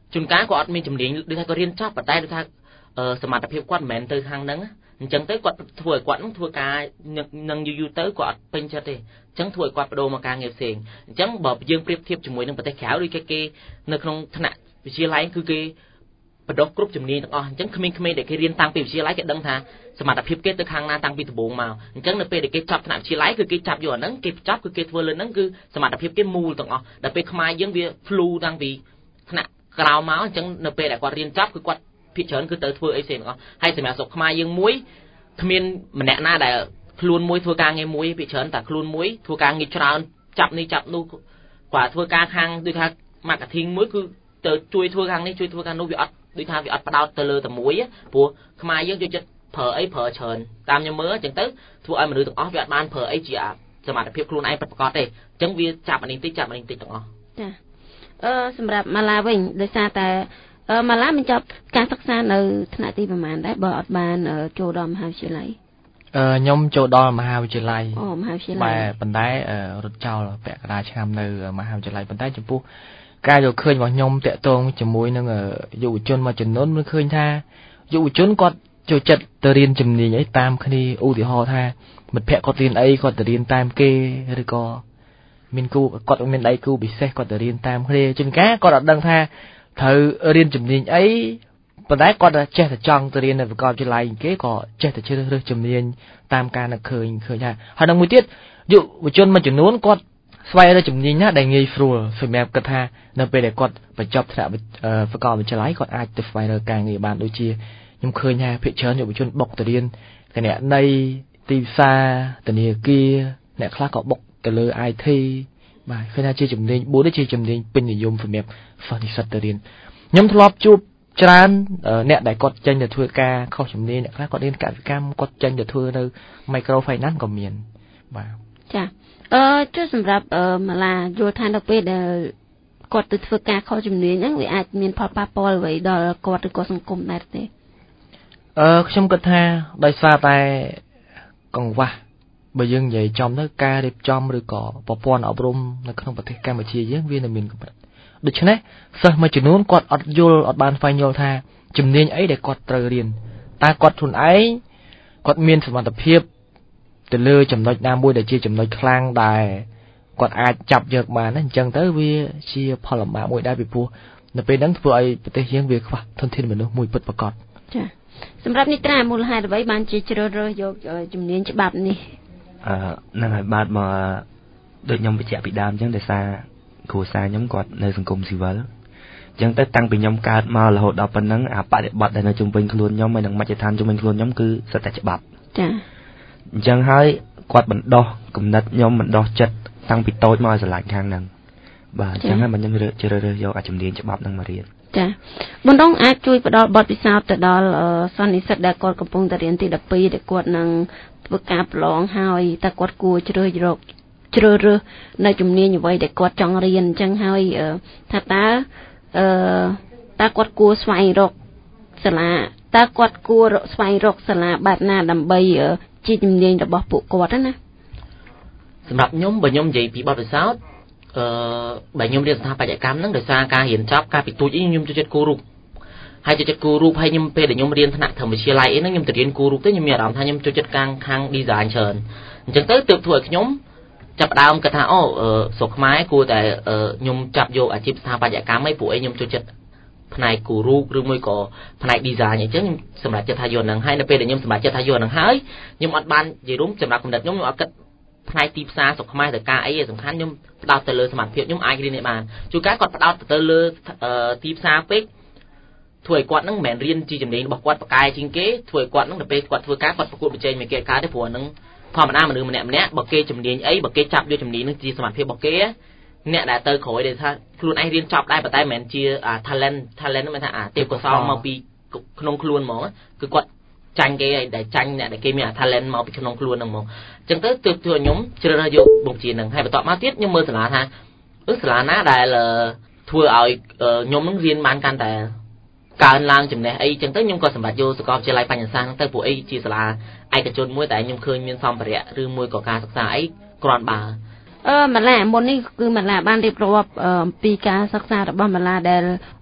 ជួនកាលក៏អត់មានជំនាញដូចថាក៏រៀនចប់ប៉ុន្តែដូចថាសមត្ថភាពគាត់មិនមែនទៅខាងហ្នឹងអញ្ចឹងទៅគាត់ធ្វើឲ្យគាត់នឹងធ្វើការនឹងយូរទៅគាត់អត់ពេញចិត្តទេអញ្ចឹងធ្វើឲ្យគាត់បដូរមកការងារផ្សេងអញ្ចឹងបើយើងប្រៀបធៀបជាមួយនឹងប្រទេសក្រៅដូចគេនៅក្នុងថ្នាក់វិទ្យាល័យគឺគេបដិគ្រប់ជំនាញទាំងអស់អញ្ចឹងក្មេងៗដែលគេរៀនតាំងពីវិទ្យាល័យគេដឹងថាសមត្ថភាពគេទៅខាងណាតាំងពីដំបូងមកអញ្ចឹងនៅពេលដែលគេចប់ថ្នាក់វិទ្យាល័យគឺគេចាប់យកអាហ្នឹងគេចប់គឺគេធ្វើលើហ្នឹងគឺសមត្ថភាពគេមូលទាំងអស់ដល់ពេលខ្មែរយើងវា flu តាំងពីថ្នាក់ក្រៅមកអញ្ចឹងនៅពេលដែលគាត់រៀនចប់គឺគាត់ភាគច្រើនគឺទៅធ្វើអីផ្សេងទាំងអស់ហើយសម្រាប់ស្រុកខ្មែរយើងមួយគ្មានម្នាក់ណាដែលខ្លួនមួយធ្វើការងារមួយភាគច្រើនតែខ្លួនមួយធ្វើការងារច្រើនចាប់នេះចាប់នោះគាត់ធ្វើការខាងដូចថា marketing មួយគឺទៅជួយធ្វើខាងនេះជួយធ្វើខាងនោះវាអត់ដូចថាវាអត់បដោតទៅលើតែមួយព្រោះខ្មែរយើងចូលចិត្តប្រើអីប្រើច្រើនតាមខ្ញុំមើលអញ្ចឹងទៅធ្វើឲ្យមនុស្សទាំងអស់វាអត់បានប្រើអីជាសមត្ថភាពខ្លួនឯងពិតប្រាកដទេអញ្ចឹងវាចាប់អានេះតិចចាប់អានេះតិចទាំងអស់ចាសម្រាប់ម៉ាឡាវិញដោយសារតែម៉ាឡាបញ្ចប់ការសិក្សានៅថ្នាក់ទីប្រហែលដែរបើអត់បានចូលដល់មហាវិទ្យាល័យខ្ញុំចូលដល់មហាវិទ្យាល័យមហាវិទ្យាល័យបាទប៉ុន្តែរត់ចោលពាក់កណ្ដាលឆ្នាំនៅមហាវិទ្យាល័យប៉ុន្តែចំពោះការយកឃើញរបស់ខ្ញុំតាក់ទងជាមួយនឹងយុវជនមួយចំនួនមើលឃើញថាយុវជនគាត់ចូលចិត្តទៅរៀនជំនាញអីតាមគ្នាឧទាហរណ៍ថាមិត្តភ័ក្តិគាត់រៀនអីគាត់ទៅរៀនតាមគេឬក៏មានគូគាត់មានដៃគូពិសេសគាត់ទៅរៀនតាមគ្នាជួនកាលគាត់អត់ដឹងថាត្រូវរៀនជំនាញអីប៉ុន្តែគាត់ចេះតែចង់ទៅរៀននៅសាកលវិទ្យាល័យគេក៏ចេះតែជ្រើសរើសជំនាញតាមការនឹកឃើញថាហើយនឹងមួយទៀតយុវជនមួយចំនួនគាត់ស្វែងរកជំនាញណាដែលងាយស្រួលសម្រាប់គាត់ថានៅពេលដែលគាត់បញ្ចប់ថ្នាក់សាកលវិទ្យាល័យគាត់អាចទៅស្វែងរកការងារបានដូចជាខ្ញុំឃើញថាភាគច្រើនយុវជនបុកទៅរៀនគណនេយ្យទីផ្សារធនាគារអ្នកខ្លះក៏បុកទៅលើ IT បាទឃើញថាជាជំនាញ4នេះជាជំនាញពេញនិយមសម្រាប់សិស្សនិស្សិតទៅរៀនខ្ញុំធ្លាប់ជួបច្រើនអ្នកដែលគាត់ចេញទៅធ្វើការខុសជំនាញអ្នកខ្លះគាត់រៀនកសិកម្មគាត់ចេញទៅធ្វើនៅ micro finance ក៏មានបាទចាចុះសម្រាប់ម៉ាឡាយល់ថានៅពេលដែលគាត់ទៅធ្វើការខុសជំនាញហ្នឹងវាអាចមានផលប៉ះពាល់អ្វីដល់គាត់ឬក៏សង្គមដែរទេខ្ញុំគិតថាដោយសារតែកង្វះបើយើងនិយាយចំទៅការរៀបចំឬក៏ប្រព័ន្ធអប់រំនៅក្នុងប្រទេសកម្ពុជាយើងវានៅមានកម្រិតដូច្នេះសិស្សមួយចំនួនគាត់អត់យល់អត់បានស្វែងយល់ថាជំនាញអីដែលគាត់ត្រូវរៀនតើគាត់ខ្លួនឯងគាត់មានសមត្ថភាពទៅលើចំណុចណាមួយដែលជាចំណុចខ្លាំងដែលគាត់អាចចាប់យកបានអញ្ចឹងទៅវាជាផលលំបាកមួយដែរពីព្រោះនៅពេលហ្នឹងធ្វើឲ្យប្រទេសយើងវាខ្វះធនធានមនុស្សមួយពិតប្រាកដចាសម្រាប់នេះត្រាមូលហេតុអ្វីបានជាជ្រើសរើសយកជំនាញច្បាប់នេះហ្នឹងហើយបាទមកដូចខ្ញុំបញ្ជាក់ពីដើមអញ្ចឹងដោយសារគ្រួសារខ្ញុំគាត់នៅសង្គមស៊ីវិលអញ្ចឹងទៅតាំងពីខ្ញុំកើតមករហូតដល់ប៉ុណ្ណឹងអាបរិបត្តិដែលនៅជុំវិញខ្លួនខ្ញុំហើយនឹងមជ្ឈដ្ឋានជុំវិញខ្លួនខ្ញុំគឺសិតតែច្បាប់ចាអញ្ចឹងហើយគាត់បណ្ដោះគំនិតខ្ញុំបណ្ដោះចិត្តតាំងពីតូចមកឲ្យស្រឡាញ់ខាងហ្នឹងបាទអញ្ចឹងហើយខ្ញុំជ្រើសរើសយកអាជំនាញច្បាប់ហ្នឹងមករៀនចាបណ្ដងអាចជួយផ្ដល់បទពិសោធន៍ទៅដល់សិស្សនិស្សិតដែលគាត់កំពុងតែរៀនទី12ដែលគាត់នឹងធ្វើការប្រឡងហើយតើគាត់គួរជ្រើសរើសនៅជំនាញអ្វីដែលគាត់ចង់រៀនអញ្ចឹងហើយថាតើគាត់គួរស្វែងរកសាលាតើគាត់គួរស្វែងរកសាលាបែបណាដើម្បីជាជំនាញរបស់ពួកគាត់ណាសម្រាប់ខ្ញុំបើខ្ញុំនិយាយពីបទពិសោធន៍បើខ្ញុំរៀនស្ថាបត្យកម្មហ្នឹងដោយសារការរៀនចប់ការពីទូចខ្ញុំចូលចិត្តគូររូបហើយចូលចិត្តគូររូបហើយខ្ញុំពេលដែលខ្ញុំរៀនថ្នាក់ធម្មវិទ្យាល័យអីហ្នឹងខ្ញុំទៅរៀនគូររូបទៅខ្ញុំមានអារម្មណ៍ថាខ្ញុំចូលចិត្តខាង design ច្រើនអញ្ចឹងទៅទើបធ្វើឲ្យខ្ញុំចាប់ដើមគិតថាស្រុកខ្មែរគួរតែខ្ញុំចាប់យកអាជីពស្ថាបត្យកម្មឲ្យពួកឯងខ្ញុំចូលចិត្តផ្នែកគូររូបឬមួយក៏ផ្នែក design អញ្ចឹងខ្ញុំសម្រាប់ចិត្តថាយកហ្នឹងហើយនៅពេលដែលខ្ញុំសម្រាប់ចិត្តថាយកហ្នឹងហើយខ្ញុំអត់បាននិយាយរួមសម្រាប់គំនិតខ្ញុំអត់គិតផ្នែកទីផ្សារស្រុកខ្មែរទៅការអីសំខាន់ខ្ញុំផ្ដោតទៅលើសមត្ថភាពខ្ញុំអាចរៀននេះបានជួនកាលគាត់ផ្ដោតទៅលើទីផ្សារពេកធ្វើឲ្យគាត់នឹងមិនមែនរៀនជាជំនាញរបស់គាត់បកកាយជាងគេធ្វើឲ្យគាត់នឹងទៅពេលគាត់ធ្វើការគាត់ប្រកួតប្រជែងមួយគេកើតទេព្រោះហ្នឹងធម្មតាមនុស្សម្នាក់បើគេជំនាញអីបើគេចាប់យកជំនាញនឹងជាសមត្ថភាពរបស់គេអ្នកដែលទៅក្រោយដែលថាខ្លួនឯងរៀនចប់ដែរប៉ុន្តែមិនមែនជា talent ហ្នឹងមិនថាទេពកោសល្យមកពីក្នុងខ្លួនហ្មងគឺគាត់ចាញ់គេហើយដែលចាញ់អ្នកដែលគេមាន talent មកពីក្នុងខ្លួនហ្នឹងហ្មងអញ្ចឹងទៅទើបធ្វើខ្ញុំជ្រើសរើសយកបង្រៀនហ្នឹងហើយបន្តមកទៀតខ្ញុំមើលសាលាថាសាលាណាដែលធ្វើឲ្យខ្ញុំនឹងរៀនបានកាន់តែកើនឡើងចំណេះអីអញ្ចឹងទៅខ្ញុំក៏សម្រាប់យកសាកលវិទ្យាល័យបញ្ញាសាស្ត្រហ្នឹងទៅព្រោះអីជាសាលាឯកជនមួយតែខ្ញុំឃើញមានសម្ភារៈឬមួយក៏ការសិក្សាអីគ្រាន់បើម៉ាឡាមុននេះគឺម៉ាឡាបានរៀបរាប់អំពីការសិក្សារបស់ម៉ាឡាដែល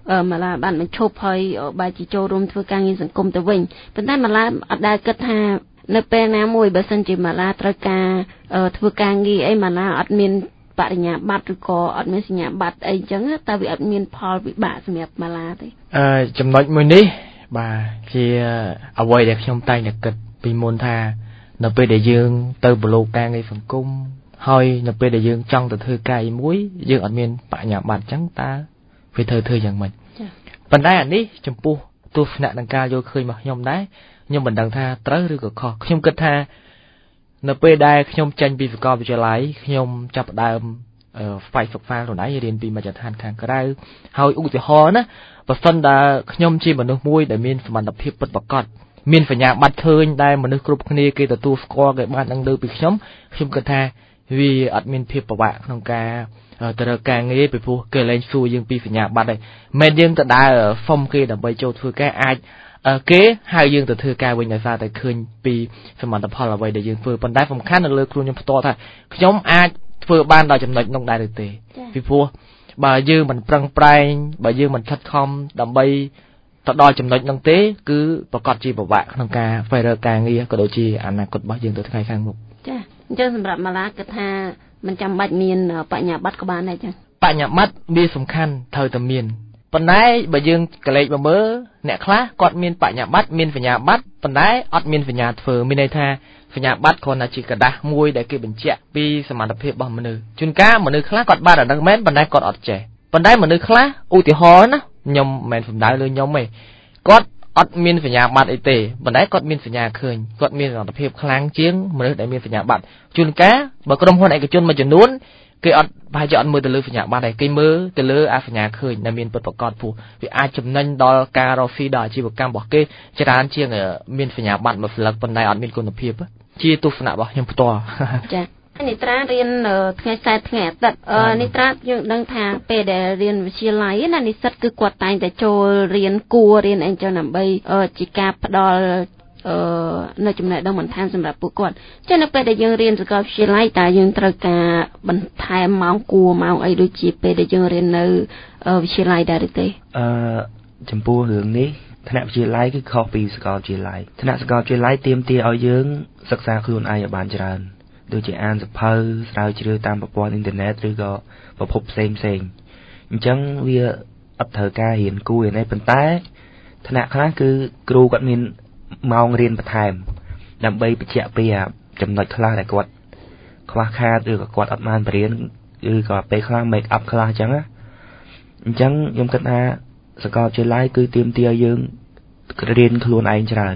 mà là bạn mình chụp hơi bài chỉ cho rôm thưa càng nghiên sủng tới vinh vấn đề mà là ở đây kết ha nơi bên nam môi bờ sân chỉ mà là trời ca thưa càng nghi ấy mà là admin bạn nhà bắt rồi có admin nhà bắt ấy chẳng ta bị admin Paul bị bạ xem mà là thế chấm nói mới ní bà khi ở quầy để trong tay nhật kịch vì môn tha nơi bên để dương từ blue càng nghi phần cung hơi nơi bên để dương trong từ thưa cài muối dương admin bạn nhà bắt chẳng ta vì thưaอย่างmình vấn đềอันนี้จำปูตัวขณะดังกาโยเคยมาขยมได้ยมบันดังท่าเต๋อหรือก็ขอขยมกึศท่าในเปได้ขยมจันปีสกอวิจัยไหลขยมจับดามไฟฝักฟ้าหรือไหนเรียนปีมาจากทานทางก็ได้เฮาอุติฮอนะปัจจุบันได้ขยมชีบันทึกมวยได้มีสมรรถภาพปิดประกอบมีสัญญาบัตรเคยได้บันทึกกรุ๊ปคณีเกี่ยวกับตัวสกอร์กับบ้านดังเดิมปีขยมกึศท่าวีอัดมีภาพประวัติของการแต่เราการงี้ไปพูดเกิดอะไรสู้ยังปีสัญญาบัตรเลยเมื่อยังแต่ได้ฟอมกี้ดับเบิลโจทย์แก่ไอเก๋หายยังแต่เธอกายวิญญาณแต่คืนปีสมัยตะพอละไว้ได้ยังเฟื่อปันได้ผมขั้นนั่นเลยครูยังต่อท่าย้อมอาเฟื่อบ้านเราจำนวนน้องได้เตะพี่พูดบ่ยืมมันปรังปรายบ่ยืมมันทัดคอมดับเบิลต่อดอยจำนวนน้องเต้คือประกอบจีบวะน้องกาไฟเรือการงี้ก็โดยจีอนาคตบ่ยืมตัวใครข้างมุกจ้ะเจ้าสำหรับมาลากระทามันจำบัดเมียนปัญญาบัดกบาลได้จังปัญญาบัดมีสำคัญเท่าแต่เมียนปัญได้บ่ยืมกระเลยบ่เบ้อเนี่ยคล้ากอดเมียนปัญญาบัดเมียนปัญญาบัดปัญได้อดเมียนปัญญาเฟื่อมีในท่าปัญญาบัดคนอาชีกระดามวยได้เก็บเป็นเจ้าปีสมรรถภาพบ่มนุษย์จุนก้ามนุษย์คล้ากอดบ้านดังแม่นปัญได้กอดอดเจปัญได้มนุษย์คล้าอุติฮอนะยมแม่นผมได้เลยยมไม่กอดอดเมียนปัญญาบัดไอเตปัญได้กอดเมียนปัญญาเคยกอดเมียนสมรรถภาพคล้างเจียงมนุษย์ได้เมียนปัญญาบัดจุนก้าบ่กรมคนไอกระจุนมาจนนู้นcái ọt bài chọn mưa từ lưới phải nhả ba này cái mưa từ lưới à phải nhả khơi là miền bật bọc cọt phù vì ai chụp nên đo cà rô phi đỏ chỉ một cam bỏ cái chỉ đàn chiêng ở miền phải nhả bạn mà phải lật bên này ọt miền cồn tập hiệp á chia tu phải nạp bỏ nhầm to นิตราเรียนไงสายไงแต่นิตรายังดังทางไปได้เรียนวิชาไหลนั่นนิสัตคือกวาดตายแต่โจเรียนกัวเรียนเองเจ้าหน้าใบจิกาพดอลในจำนวนดังเหมือนทางสำหรับผู้ก่อนเจ้าหน้าไปได้ยังเรียนสกอตวิชาไหลแต่ยังตระการบันทายเมากัวเมาไอดูจีไปได้ยังเรียนในวิชาไหลได้หรือเปล่าจำปูเรื่องนี้ธนวิชาไหลคือข้อปีสกอตวิชาไหลธนสกอตวิชาไหลเตรียมตีเอาเยื้องศึกษาครูนายบาลจรันโดยจะอ่านสภาพสาวชื่อตามประวัติอินเทอร์เน็ตหรือก็ประพบเซ็งจังเวียอัตเถกาเห็นกูอย่างในปันท้ายธนาคณะคือครูกัดมินมองเรียนประทายนำใบไปเจาะไปจำนวนคลาแต่กวดคลาคาหรือก็กวดอัดมันเรียนหรือก็ไปคลาเมคอัพคลาจังอ่ะจังยมกันอาสกอตเจไลคือเตรียมเตียยืงเรียนครูนายจรัน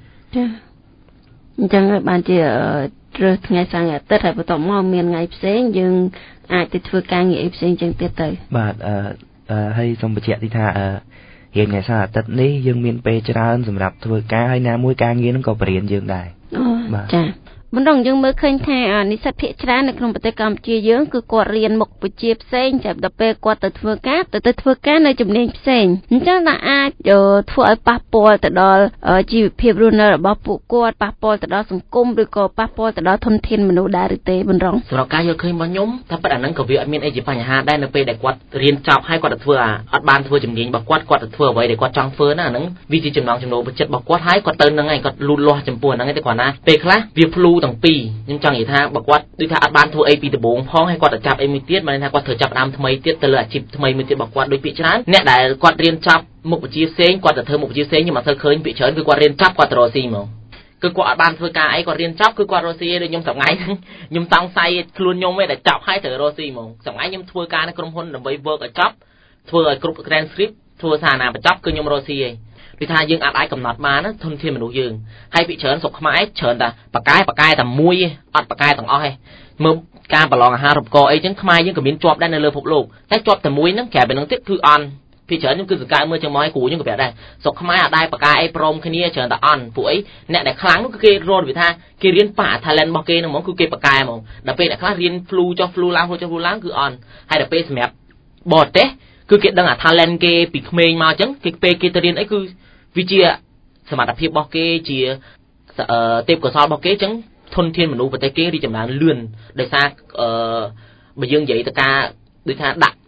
จังบางทีเรื่องไงสังเกตแต่ถ้าประตอมอเมียนไงเสียงยังอาจจะធ្វើការងារផ្សេងចឹងទៀតទៅបាទហើយសូមបញ្ជាក់ទីថារៀនថ្ងៃសៅរ៍អាទិត្យនេះយើងមានពេលច្រើនសម្រាប់ធ្វើការហើយណាមួយការងារនឹងក៏បរៀនយើងដែរបាទចាបណ្ដងយើងមើលឃើញថានិស្សិតភាគច្រើននៅក្នុងប្រទេសកម្ពុជាយើងគឺគាត់រៀនមុខវិជ្ជាផ្សេងចាប់ដល់ពេលគាត់ទៅធ្វើការនៅជំនាញផ្សេងអញ្ចឹងថាអាចធ្វើឲ្យប៉ះពាល់ទៅដល់ជីវភាពរស់នៅរបស់ពួកគាត់ប៉ះពាល់ទៅដល់សង្គមឬក៏ប៉ះពាល់ទៅដល់ធនធានមនុស្សដែរឬទេបណ្ដងសម្រាប់ការយល់ឃើញរបស់ខ្ញុំថាប៉ិតអាហ្នឹងក៏វាអត់មានអីជាបញ្ហាដែរនៅពេលដែលគាត់រៀនចប់ហើយគាត់ទៅធ្វើអត់បានធ្វើជំនាញរបស់គាត់ទៅធ្វើអ្វីដែលគាត់ចង់ធ្វើណាហ្នឹងវាជាចំណងចំណូលចិត្តរបស់គាត់ហើយគាត់ទៅហ្នឹងហើយគាត់លូតលាស់ចំពោះហ្នឹងឯងតែគាត់ណាពេលខ្លះវាភ្លូទាំងពីរខ្ញុំចង់និយាយថាបើគាត់ដូចថាអត់បានធ្វើអីពីដំបូងផងហើយគាត់ទៅចាប់អីមួយទៀតបានថាគាត់ត្រូវចាប់ដើមថ្មីទៀតទៅលើអាជីពថ្មីមួយទៀតរបស់គាត់ដូចពីច្រើនអ្នកដែលគាត់រៀនចប់មុខវិជ្ជាផ្សេងគាត់ទៅធ្វើមុខវិជ្ជាផ្សេងខ្ញុំអត់ធ្វើឃើញពីច្រើនគឺគាត់រៀនចប់គាត់ទៅរកស៊ីហ្មងគឺគាត់អត់បានធ្វើការអីគាត់រៀនចប់គឺគាត់រកស៊ីឯងដូចខ្ញុំថ្ងៃហ្នឹងខ្ញុំតង់សៃខ្លួនខ្ញុំឯងដែលចប់ហើយត្រូវរកស៊ីហ្មងថ្ងៃខ្ញុំធ្វើការនៅក្រុមហ៊ុនដើម្បី work ឲ្យចប់ធ្វើឲ្យគ្រប់ transcript ធ្វើសារណាបញ្ចប់គឺខ្ញុំរកស៊ីឯងពីថាយើងអាចកំណត់បានធនធានមនុស្សយើងហើយពីច្រើនស្រុកខ្មែរច្រើនតែបកែតែមួយអត់បកែទាំងអស់ឯងមើលការប្រឡងអាហារូបករណ៍អីចឹងខ្មែរយើងក៏មានជាប់ដែរនៅលើពិភពលោកតែជាប់តែមួយហ្នឹងក្រៅពីហ្នឹងទៀតគឺអន់ពីច្រើនខ្ញុំគឺសង្កេតមើលចឹងមកឲ្យគ្រូខ្ញុំក៏ប្រាប់ដែរស្រុកខ្មែរអាចដែរបកែអីព្រមគ្នាច្រើនតែអន់ពួកអីអ្នកដែលខ្លាំងនោះគឺគេរត់វាថាគេរៀនប៉ា talent របស់គេហ្នឹងហ្មងគឺគេបកែហ្មងដល់ពេលអ្នកខ្លះរៀន flu ចុះ flu ឡើងគឺអន់ហើយដល់ពេលសម្រាប់បរទេសគឺគេដឹងអា talent គេពីក្មេងមកចឹងគេពេលគេទៅរៀនអីគឺវាជាសមត្ថភាពរបស់គេជាទេពកោសល្យរបស់គេចឹងធនធានមនុស្សប្រទេសគេរីកចម្រើនលឿនដោយសារបើយើងនិយាយទៅការដូចថាដាក់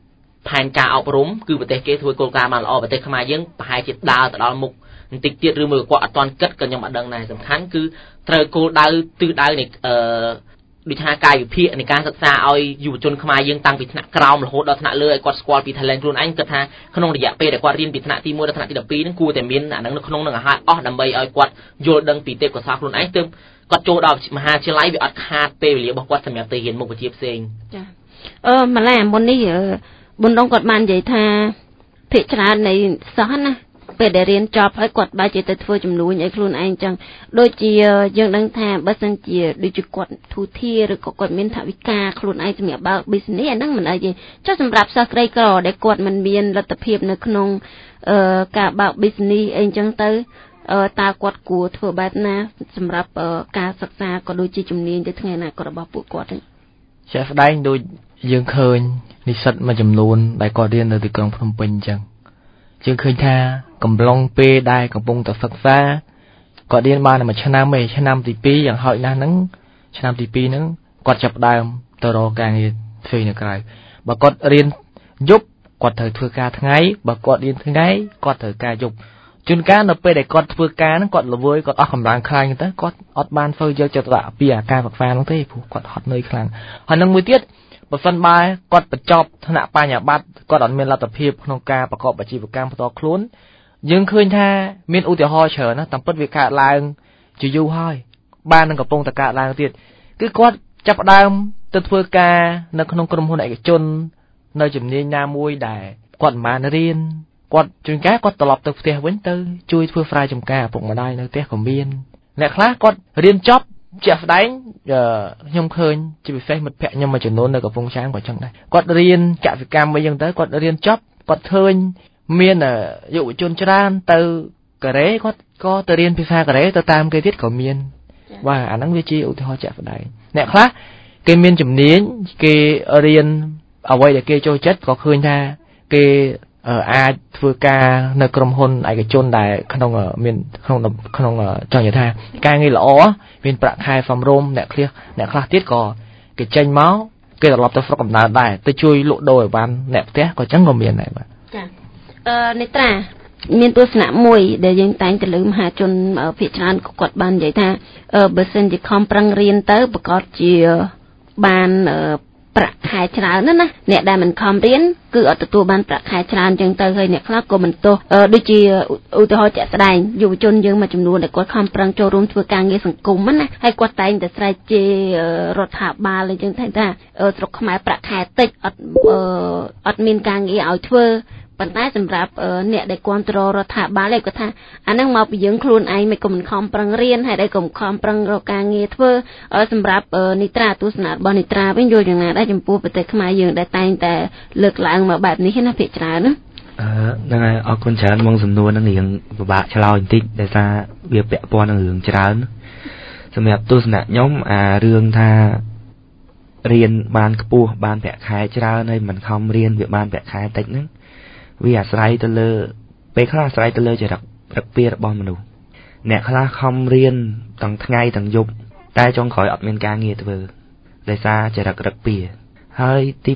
ផែនការអប់រំគឺប្រទេសគេធ្វើគោលការណ៍បានល្អប្រទេសខ្មែរយើងប្រហែលជាដើរទៅដល់មុខបន្តិចទៀតឬមួយគាត់អត់ទាន់គិតក៏ខ្ញុំអត់ដឹងដែរសំខាន់គឺត្រូវគោលដៅទិសដៅនៃដូចថាកាយវិភាគនៃការសិក្សាឲ្យយុវជនខ្មែរយើងតាំងពីថ្នាក់ក្រោមរហូតដល់ថ្នាក់លើឲ្យគាត់ស្គាល់ពី talent ខ្លួនឯងគិតថាក្នុងរយៈពេលដែលគាត់រៀនពីថ្នាក់ទី1ដល់ថ្នាក់ទី12ហ្នឹងគួរតែមានអាហ្នឹងនៅក្នុងនឹងឲ្យអស់ដើម្បីឲ្យគាត់យល់ដឹងពីទេពកោសល្យខ្លួនឯងទើបគាត់ចូលដល់មហាវិទ្យាល័យវាអត់ខាតពេលវេលារបស់គាត់សម្រាប់ទៅរៀនមុខវិជ្ជាផ្សេងចាម្ល៉េះមុននេះបុណ្យដងគាត់បាននិយាយថាភាគច្រើននៃសិស្សណាពេលដែលរៀនចប់ហើយគាត់បែរជាទៅធ្វើចំនួនឲ្យខ្លួនឯងចឹងដូចជាយើងដឹងថាបើសិនជាដូចជាគាត់ទូធាឬក៏គាត់មានថវិកាខ្លួនឯងសម្រាប់បើក business អាហ្នឹងមិនអីទេចុះសម្រាប់សិស្សក្រីក្រដែលគាត់មិនមានលទ្ធភាពនៅក្នុងការបើក business អីចឹងទៅតើគាត់គួរធ្វើបែបណាសម្រាប់ការសិក្សាក៏ដូចជាជំនាញទៅថ្ងៃអនាគតរបស់ពួកគាត់ហ្នឹងជាក់ស្ដែងដូចយើងឃើញនិស្សិតមួយចំនួនដែលគាត់រៀននៅទីក្រុងភ្នំពេញអញ្ចឹងយើងឃើញថាកំឡុងពេលដែលកំពុងតែសិក្សាគាត់រៀនបានតែមួយឆ្នាំឯងឆ្នាំទី2យ៉ាងហោចណាស់ហ្នឹងឆ្នាំទី2ហ្នឹងគាត់ចាប់ផ្ដើមទៅរកការងារធ្វើនៅក្រៅបើគាត់រៀនយប់គាត់ត្រូវធ្វើការថ្ងៃបើគាត់រៀនថ្ងៃគាត់ត្រូវការយប់ជួនកាលនៅពេលដែលគាត់ធ្វើការហ្នឹងគាត់ល្វើយគាត់អស់កម្លាំងខ្លាំងទៅគាត់អត់បានធ្វើយកចិត្តទុកដាក់ពីអាការសិក្សាហ្នឹងទេព្រោះគាត់ហត់នឿយខ្លាំងហើយនឹងមួយទៀតបើសិនបើគាត់បញ្ចប់ថ្នាក់បញ្ញត្តិគាត់អត់មានលទ្ធភាពក្នុងការប្រកបអាជីវកម្មផ្ទាល់ខ្លួនយើងឃើញថាមានឧទាហរណ៍ច្រើនណាស់តាមពិតវាកើតឡើងជាយូរហើយបាននឹងកំពុងតែកើតឡើងទៀតគឺគាត់ចាប់ផ្ដើមទៅធ្វើការនៅក្នុងក្រុមហ៊ុនឯកជននៅជំនាញណាមួយដែលគាត់មិនបានរៀនគាត់ជួនកាលគាត់ត្រឡប់ទៅផ្ទះវិញទៅជួយធ្វើស្រែចម្ការឪពុកម្ដាយនៅផ្ទះក៏មានអ្នកខ្លះគាត់រៀនចប់ជាក់ស្ដែងខ្ញុំឃើញជាពិសេសមិត្តភក្តិខ្ញុំមួយចំនួននៅកំពង់ចាមក៏ចឹងដែរគាត់រៀនកសិកម្មអីចឹងទៅគាត់រៀនចប់គាត់ឃើញមានយុវជនច្រើនទៅកូរ៉េគាត់ក៏ទៅរៀនភាសាកូរ៉េទៅតាមគេទៀតក៏មានបាទអាហ្នឹងវាជាឧទាហរណ៍ជាក់ស្ដែងអ្នកខ្លះគេមានជំនាញគេរៀនអ្វីដែលគេចូលចិត្តក៏ឃើញថាគេអាចធ្វើការនៅក្រុមហ៊ុនឯកជនដែលក្នុងមានក្នុងចង់និយាយថាការងារល្អមានប្រាក់ខែសមរម្យអ្នកខ្លះទៀតក៏គេចេញមកគេត្រឡប់ទៅស្រុកកំណើតដែរទៅជួយលក់ដូរឲ្យបានអ្នកផ្ទះក៏ចឹងក៏មានដែរបាទចានេត្រាមានទស្សនៈមួយដែលយើងតែងទៅលើមហាជនភាគច្រើនគាត់បាននិយាយថាបើសិនជាខំប្រឹងរៀនទៅប្រកាសជាបានប្រាក់ខែច្រើនណាអ្នកដែលមិនខំរៀនគឺអត់ទទួលបានប្រាក់ខែច្រើនចឹងទៅហើយអ្នកខ្លះក៏មិនទោសដូចជាឧទាហរណ៍ជាក់ស្ដែងយុវជនយើងមួយចំនួនដែលគាត់ខំប្រឹងចូលរួមធ្វើការងារសង្គមណាហើយគាត់តែងតែស្រែកជេររដ្ឋាភិបាលអញ្ចឹងថាស្រុកខ្មែរប្រាក់ខែតិចអត់មានការងារឲ្យធ្វើប៉ុន្តែសម្រាប់អ្នកដែលគ្រប់គ្រងរដ្ឋាភិបាលគាត់ថាអាហ្នឹងមកពីយើងខ្លួនឯងមិនក៏មិនខំប្រឹងរៀនហើយដែលក៏ខំប្រឹងរកការងារធ្វើសម្រាប់នេត្រាទស្សនៈរបស់នេត្រាវិញយល់យ៉ាងណាដែរចំពោះប្រទេសខ្មែរយើងដែលតែងតែលើកឡើងមកបែបនេះណាភាគច្រើនណាហ្នឹងហើយអរគុណច្រើនមកសំណួរហ្នឹងរៀងពិបាកឆ្លើយបន្តិចដោយសារវាពាក់ព័ន្ធនឹងរឿងច្រើនសម្រាប់ទស្សនៈខ្ញុំរឿងថារៀនបានខ្ពស់បានប្រាក់ខែច្រើនហើយមិនខំរៀនវាបានប្រាក់ខែតិចហ្នឹងវាអាស្រ័យទៅលើពេលខ្លះអាស្រ័យទៅលើចរិតប្រឹកពីរបស់មនុស្សអ្នកខ្លះខំរៀនទាំងថ្ងៃទាំងយប់តែចុងក្រោយអត់មានការងារធ្វើដោយសារចរិតរឹកពីហើយទី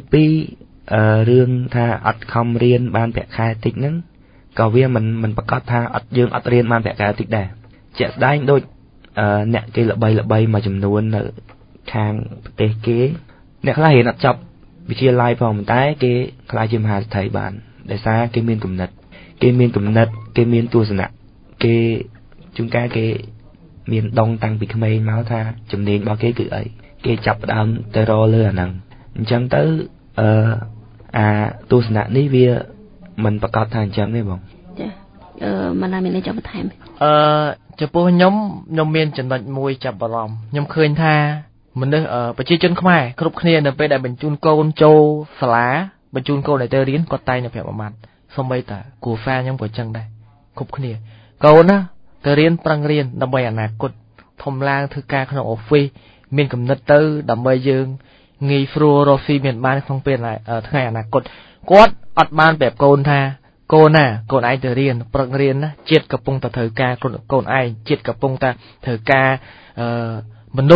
2រឿងថាអត់ខំរៀនបានប្រាក់ខែតិចហ្នឹងក៏វាមិនប្រកាសថាយើងអត់រៀនបានប្រាក់ខែតិចដែរជាក់ស្ដែងដូចអ្នកគេល្បីមួយចំនួននៅខាងប្រទេសគេអ្នកខ្លះរៀនអត់ចប់វិទ្យាល័យផងតែគេខ្លាចជាមហាសេដ្ឋីបានដោយសារគេមានគំនិតគេមានទស្សនៈគេជួនកាលគេមានដងតាំងពីក្មេងមកថាជំនាញរបស់គេគឺអីគេចាប់ផ្ដើមទៅរកលើអាហ្នឹងអញ្ចឹងទៅទស្សនៈនេះវាមិនប្រកាសថាអញ្ចឹងទេបងចាមិនណាមានចាំបន្ថែមចំពោះខ្ញុំមានចំណុចមួយចាប់អារម្មណ៍ខ្ញុំឃើញថាមនុស្សប្រជាជនខ្មែរគ្រប់គ្នានៅពេលដែលបញ្ជូនកូនចូលសាលាបញ្ជូនកូនឲ្យទៅរៀនគាត់តែងតែប្រាប់អាម៉ាត់សូម្បីតាគ្រូហ្វាខ្ញុំក៏ចឹងដែរគ្រប់គ្នាកូនណាទៅរៀនប្រឹងរៀនដើម្បីអនាគតធំឡើងធ្វើការក្នុងអอฟហ្វិសមានគំនិតទៅដើម្បីយើងងាយស្រួលរកស៊ីមានបានក្នុងពេលថ្ងៃអនាគតគាត់អត់បានប្រាប់កូនថាកូនណាកូនឯងទៅរៀនប្រឹងរៀនណាជាតិកំពុងតែត្រូវការកូនឯងជាតិកំពុងតែត្រូវការមនុស្ស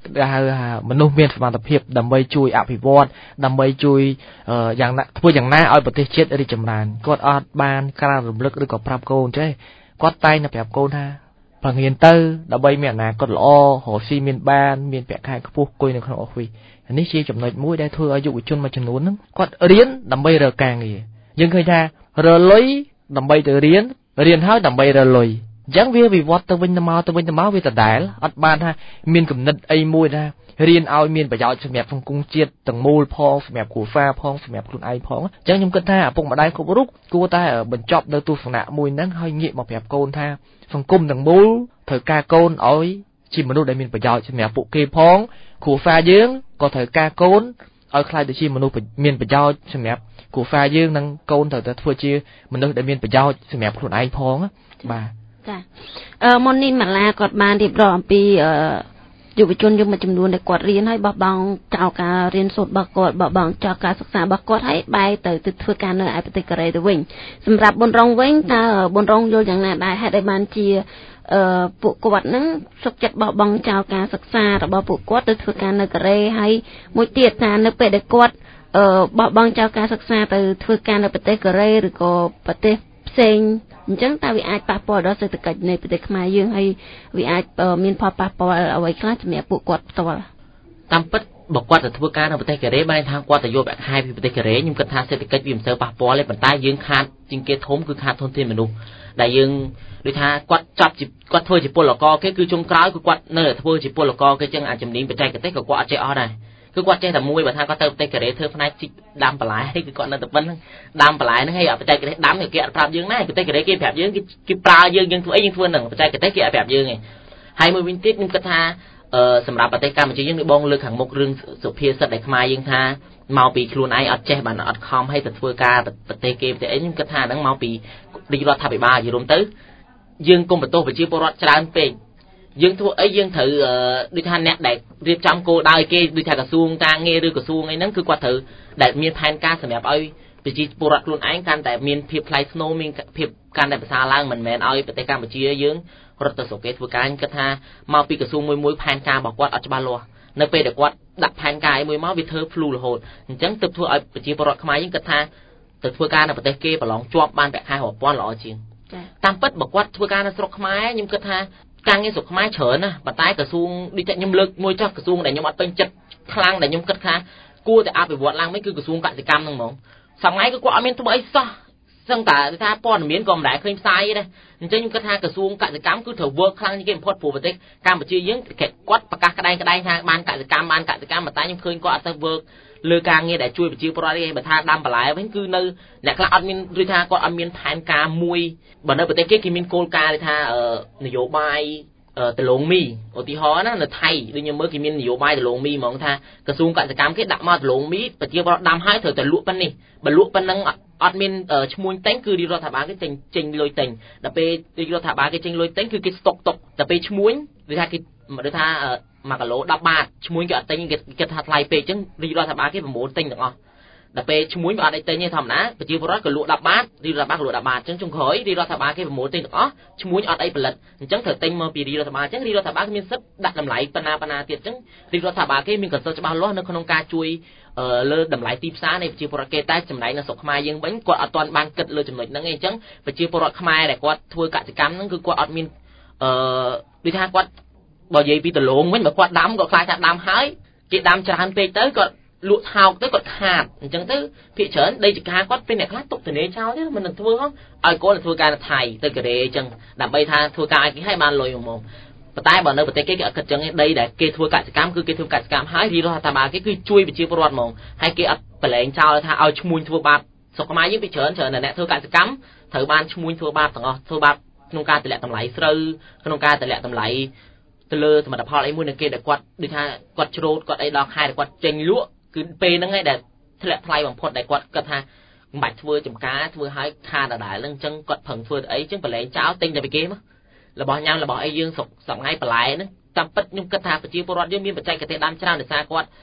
មនុស្សមានសមត្ថភាពដើម្បីជួយអភិវឌ្ឍដើម្បីជួយយ៉ាងណាធ្វើយ៉ាងណាឲ្យប្រទេសជាតិរីកចម្រើនគាត់អត់បានក្រើនរំលឹកឬក៏ប្រាប់កូនទេគាត់តែងតែប្រាប់កូនថាបង្រៀនទៅដើម្បីមានអនាគតល្អរកស៊ីមានបានមានប្រាក់ខែខ្ពស់គួយនៅក្នុងអុកវីនេះជាចំណុចមួយដែលធ្វើឲ្យយុវជនមួយចំនួនហ្នឹងគាត់រៀនដើម្បីរកការងារយើងឃើញថារលុយដើម្បីទៅរៀនហើយដើម្បីរលុយអញ្ចឹងវាវិវត្តទៅវិញទៅមកវាដដែលអត់បានថាមានគំនិតអីមួយថារៀនឲ្យមានប្រយោជន៍សម្រាប់សង្គមជាតិទាំងមូលផងសម្រាប់គ្រួសារផងសម្រាប់ខ្លួនឯងផងអញ្ចឹងខ្ញុំគិតថាឪពុកម្ដាយគ្រប់រូបគួរតែបញ្ចប់នៅទស្សនៈមួយហ្នឹងហើយងាកមកប្រាប់កូនថាសង្គមទាំងមូលត្រូវការកូនឲ្យជាមនុស្សដែលមានប្រយោជន៍សម្រាប់ពួកគេផងគ្រួសារយើងក៏ត្រូវការកូនឲ្យខ្លាចទៅជាមនុស្សមានប្រយោជន៍សម្រាប់គ្រួសារយើងនិងកូនត្រូវតែធ្វើជាមនុស្សដែលមានប្រយោជន៍សម្រាប់ខ្លួនឯងផងបាទចាមុននេះម៉ាឡាគាត់បានរៀបរាប់អំពីយុវជនមួយចំនួនដែលគាត់រៀនហើយបោះបង់ចោលការរៀនសូត្ររបស់គាត់បោះបង់ចោលការសិក្សារបស់គាត់ហើយបែរទៅធ្វើការនៅឯប្រទេសកូរ៉េទៅវិញសម្រាប់ប៊ុនរងវិញតើប៊ុនរងយល់យ៉ាងណាដែរហេតុអីបានជាពួកគាត់ហ្នឹងសុខចិត្តបោះបង់ចោលការសិក្សារបស់ពួកគាត់ទៅធ្វើការនៅកូរ៉េហើយមួយទៀតថានៅពេលដែលគាត់បោះបង់ចោលការសិក្សាទៅធ្វើការនៅប្រទេសកូរ៉េឬក៏ប្រទេសផ្សេងអញ្ចឹងតើវាអាចប៉ះពាល់ដល់សេដ្ឋកិច្ចនៃប្រទេសខ្មែរយើងហើយវាអាចមានផលប៉ះពាល់អ្វីខ្លះសម្រាប់ពួកគាត់ផ្ទាល់តាមពិតបើគាត់ទៅធ្វើការនៅប្រទេសកូរ៉េបានថាគាត់ទៅយកប្រាក់ខែពីប្រទេសកូរ៉េខ្ញុំគិតថាសេដ្ឋកិច្ចវាមិនសូវប៉ះពាល់ទេប៉ុន្តែយើងខាតជាងគេធំគឺខាតធនធានមនុស្សដែលយើងដូចថាគាត់គាត់ធ្វើជាពលករគេគឺចុងក្រោយគឺគាត់នៅធ្វើជាពលករគេចឹងអាចជំនាញបច្ចេកទេសក៏គាត់អត់ចេះអស់ដែរគឺគាត់ចេះតែមួយបើថាគាត់ទៅប្រទេសកូរ៉េធ្វើផ្នែកជីកដាំបន្លែគឺគាត់នៅតែប៉ុណ្្នឹងដាំបន្លែហ្នឹងហើយបច្ចេកទេសដាំគេអត់ប្រាប់យើងណាប្រទេសកូរ៉េគេប្រាប់យើងគេប្រើយើងធ្វើអីយើងធ្វើហ្នឹងបច្ចេកទេសគេអត់ប្រាប់យើងទេហើយមួយវិញទៀតខ្ញុំគិតថាសម្រាប់ប្រទេសកម្ពុជាយើងនេះបងលើកខាងមុខរឿងសុភាសិតដែលខ្មែរយើងថាមកពីខ្លួនឯងអត់ចេះបានអត់ខំឲ្យទៅធ្វើការប្រទេសគេប្រទេសអីខ្ញុំគិតថាហ្នឹងមកពីរាជរដ្ឋាភិបាលយល់ទៅយើងកុំបន្ទោសប្រជាពលរដ្ឋច្រើនពេកយើងធ្វើអីយើងត្រូវដូចថាអ្នកដែលរៀបចំគោលដៅគេដូចថាក្រសួងការងារឬក្រសួងអីហ្នឹងគឺគាត់ត្រូវដែលមានផែនការសម្រាប់ឲ្យប្រជាពលរដ្ឋខ្លួនឯងកាន់តែមានភាពថ្លៃថ្នូរមានភាពកាន់តែប្រសើរឡើងមិនមែនឲ្យប្រទេសកម្ពុជាយើងរត់ទៅស្រុកគេធ្វើការខ្ញុំគិតថាមកពីក្រសួងមួយផែនការរបស់គាត់អត់ច្បាស់លាស់នៅពេលដែលគាត់ដាក់ផែនការមួយមកវាធ្វើភ្លូរហូតអញ្ចឹងទើបធ្វើឲ្យប្រជាពលរដ្ឋខ្មែរយើងគិតថាទៅធ្វើការនៅប្រទេសគេប្រឡងជាប់បានប្រាក់ខែរាប់ពាន់ល្អជាងតាមពិតបើគាត់ធ្វើការនៅស្រុកខ្មែរខ្ញុំគិតថាការងារស្រុកខ្មែរច្រើនណាស់ប៉ុន្តែក្រសួងដូចតែខ្ញុំលើកមួយចុះក្រសួងដែលខ្ញុំអត់ពេញចិត្តខ្លាំងដែលខ្ញុំគិតថាគួរតែអភិវឌ្ឍឡើងវិញគឺក្រសួងកសិកម្មហ្នឹងហ្មងសម័យគឺគាត់អត់មានធ្វើអីសោះសឹងតែថាព័ត៌មានក៏មិនដែលឃើញផ្សាយទេអញ្ចឹងខ្ញុំគិតថាក្រសួងកសិកម្មគឺត្រូវ work ខ្លាំងជាងគេបំផុតព្រោះប្រទេសកម្ពុជាយើងគាត់ប្រកាសក្តែងថាបានកសិកម្មប៉ុន្តែខ្ញុំឃើញគាត់អត់ទៅ work លើការងារដែលជួយប្រជាពលរដ្ឋឯងបើថាដាំបន្លែវិញគឺនៅអ្នកខ្លះអត់មានឬថាគាត់អត់មានផែនការមួយបើនៅប្រទេសគេមានគោលការណ៍ថានយោបាយដលងមីឧទាហរណ៍ណានៅថៃដូចខ្ញុំមើលគេមាននយោបាយដលងមីហ្មងថាក្រសួងកសិកម្មគេដាក់មកដលងមីប្រជាពលរដ្ឋដាំហើយត្រូវតែលក់ប៉ុណ្នេះបើលក់ប៉ុណ្ណឹងអត់មានឈ្មោះទិញគឺរាជរដ្ឋាភិបាលគេចេញលុយទិញដល់ពេលរាជរដ្ឋាភិបាលគេចេញលុយទិញគឺគេស្តុកទុកដល់ពេលឈ្មោះដូចថាគេដូចថា1គីឡូ10បាតឈ្មោះគេអត់ទិញគេគិតថាថ្លៃពេកអញ្ចឹងរាជរដ្ឋាភិបាលគេប្រមូលទិញទាំងអស់ដល់ពេលឈ្មោះអត់អីទិញទេធម្មតាប្រជាពលរដ្ឋក៏លក់10បាតរាជរដ្ឋាភិបាលក៏លក់10បាតអញ្ចឹងចុងក្រោយរាជរដ្ឋាភិបាលគេប្រមូលទិញទាំងអស់ឈ្មោះអត់អីផលិតអញ្ចឹងត្រូវទិញមកពីរាជរដ្ឋាភិបាលអញ្ចឹងរាជរដ្ឋាភិបាលមានសិទ្ធិដាក់តម្លៃប៉ុណ្ណាទៀតអញ្ចឹងរាជរដ្ឋាភិបាលគេមានកសិទ្ធិច្បាស់លាស់នៅក្នុងការជួយលើតម្លៃទីផ្សារនៃប្រជាពលរដ្ឋគេតែចំណែកនៅស្រុកខ្មែរយើងវិញគាត់អត់ទាន់បានគិតលើចំណុចហ្នឹងទេអញ្ចឹងប្រជាពលរដ្ឋខ្មែរដែលគាត់ធ្វើកសិកម្មហ្នឹងគឺគាត់អត់មានដូចថាគាត់បើនិយាយពីដលងវិញបើគាត់ដាំគាត់ខ្លាចថាដាំហើយគេដាំច្រើនពេកទៅគាត់លក់ថោកទៅគាត់ខាតអញ្ចឹងទៅភាគច្រើនដីចការគាត់ពេលអ្នកខ្លះទុកទនេចោលទេមិននឹងធ្វើហងឲ្យកូនទៅធ្វើការនៅថៃទៅកូរ៉េអញ្ចឹងដើម្បីថាធ្វើការឲ្យគេឲ្យបានលុយហ្មងប៉ុន្តែបើនៅប្រទេសគេអត់គិតអញ្ចឹងទេដីដែលគេធ្វើកសិកម្មគឺគេធ្វើកសិកម្មហើយរាជរដ្ឋាភិបាលគេគឺជួយប្រជាពលរដ្ឋហ្មងហើយគេអត់ប្រឡែងចោលថាឲ្យឈ្មោះធ្វើបាបស្រុកខ្មែរយើងពីច្រើនអ្នកធ្វើកសិកម្មត្រូវបានឈ្មោះធ្វើបាបទាំងអស់ធ្វើបាបក្នុងការទម្លាក់តម្លៃស្រូវក្នុងការទម្លាក់តម្លៃទៅលើសមិទ្ធផលអីមួយនៅគេដែលគាត់ដូចថាគាត់ច្រូតគាត់អីដល់ខែដែលគាត់ចេញលក់គឺពេលហ្នឹងឯងដែលធ្លាក់ថ្លៃបំផុតដែលគាត់គិតថាមិនបាច់ធ្វើចំការធ្វើឲ្យខាតដដែលហ្នឹងអញ្ចឹងគាត់ប្រឹងធ្វើទៅអីអញ្ចឹងប្រឡែងចោលទិញតែពីគេមករបស់ញ៉ាំរបស់អីយើងសប្ងៃបន្លែហ្នឹងតាមពិតខ្ញុំគិតថាប្រជាពលរដ្ឋយើងមានបច្ចេកទេសដាំច្រើនដោយសារគាត់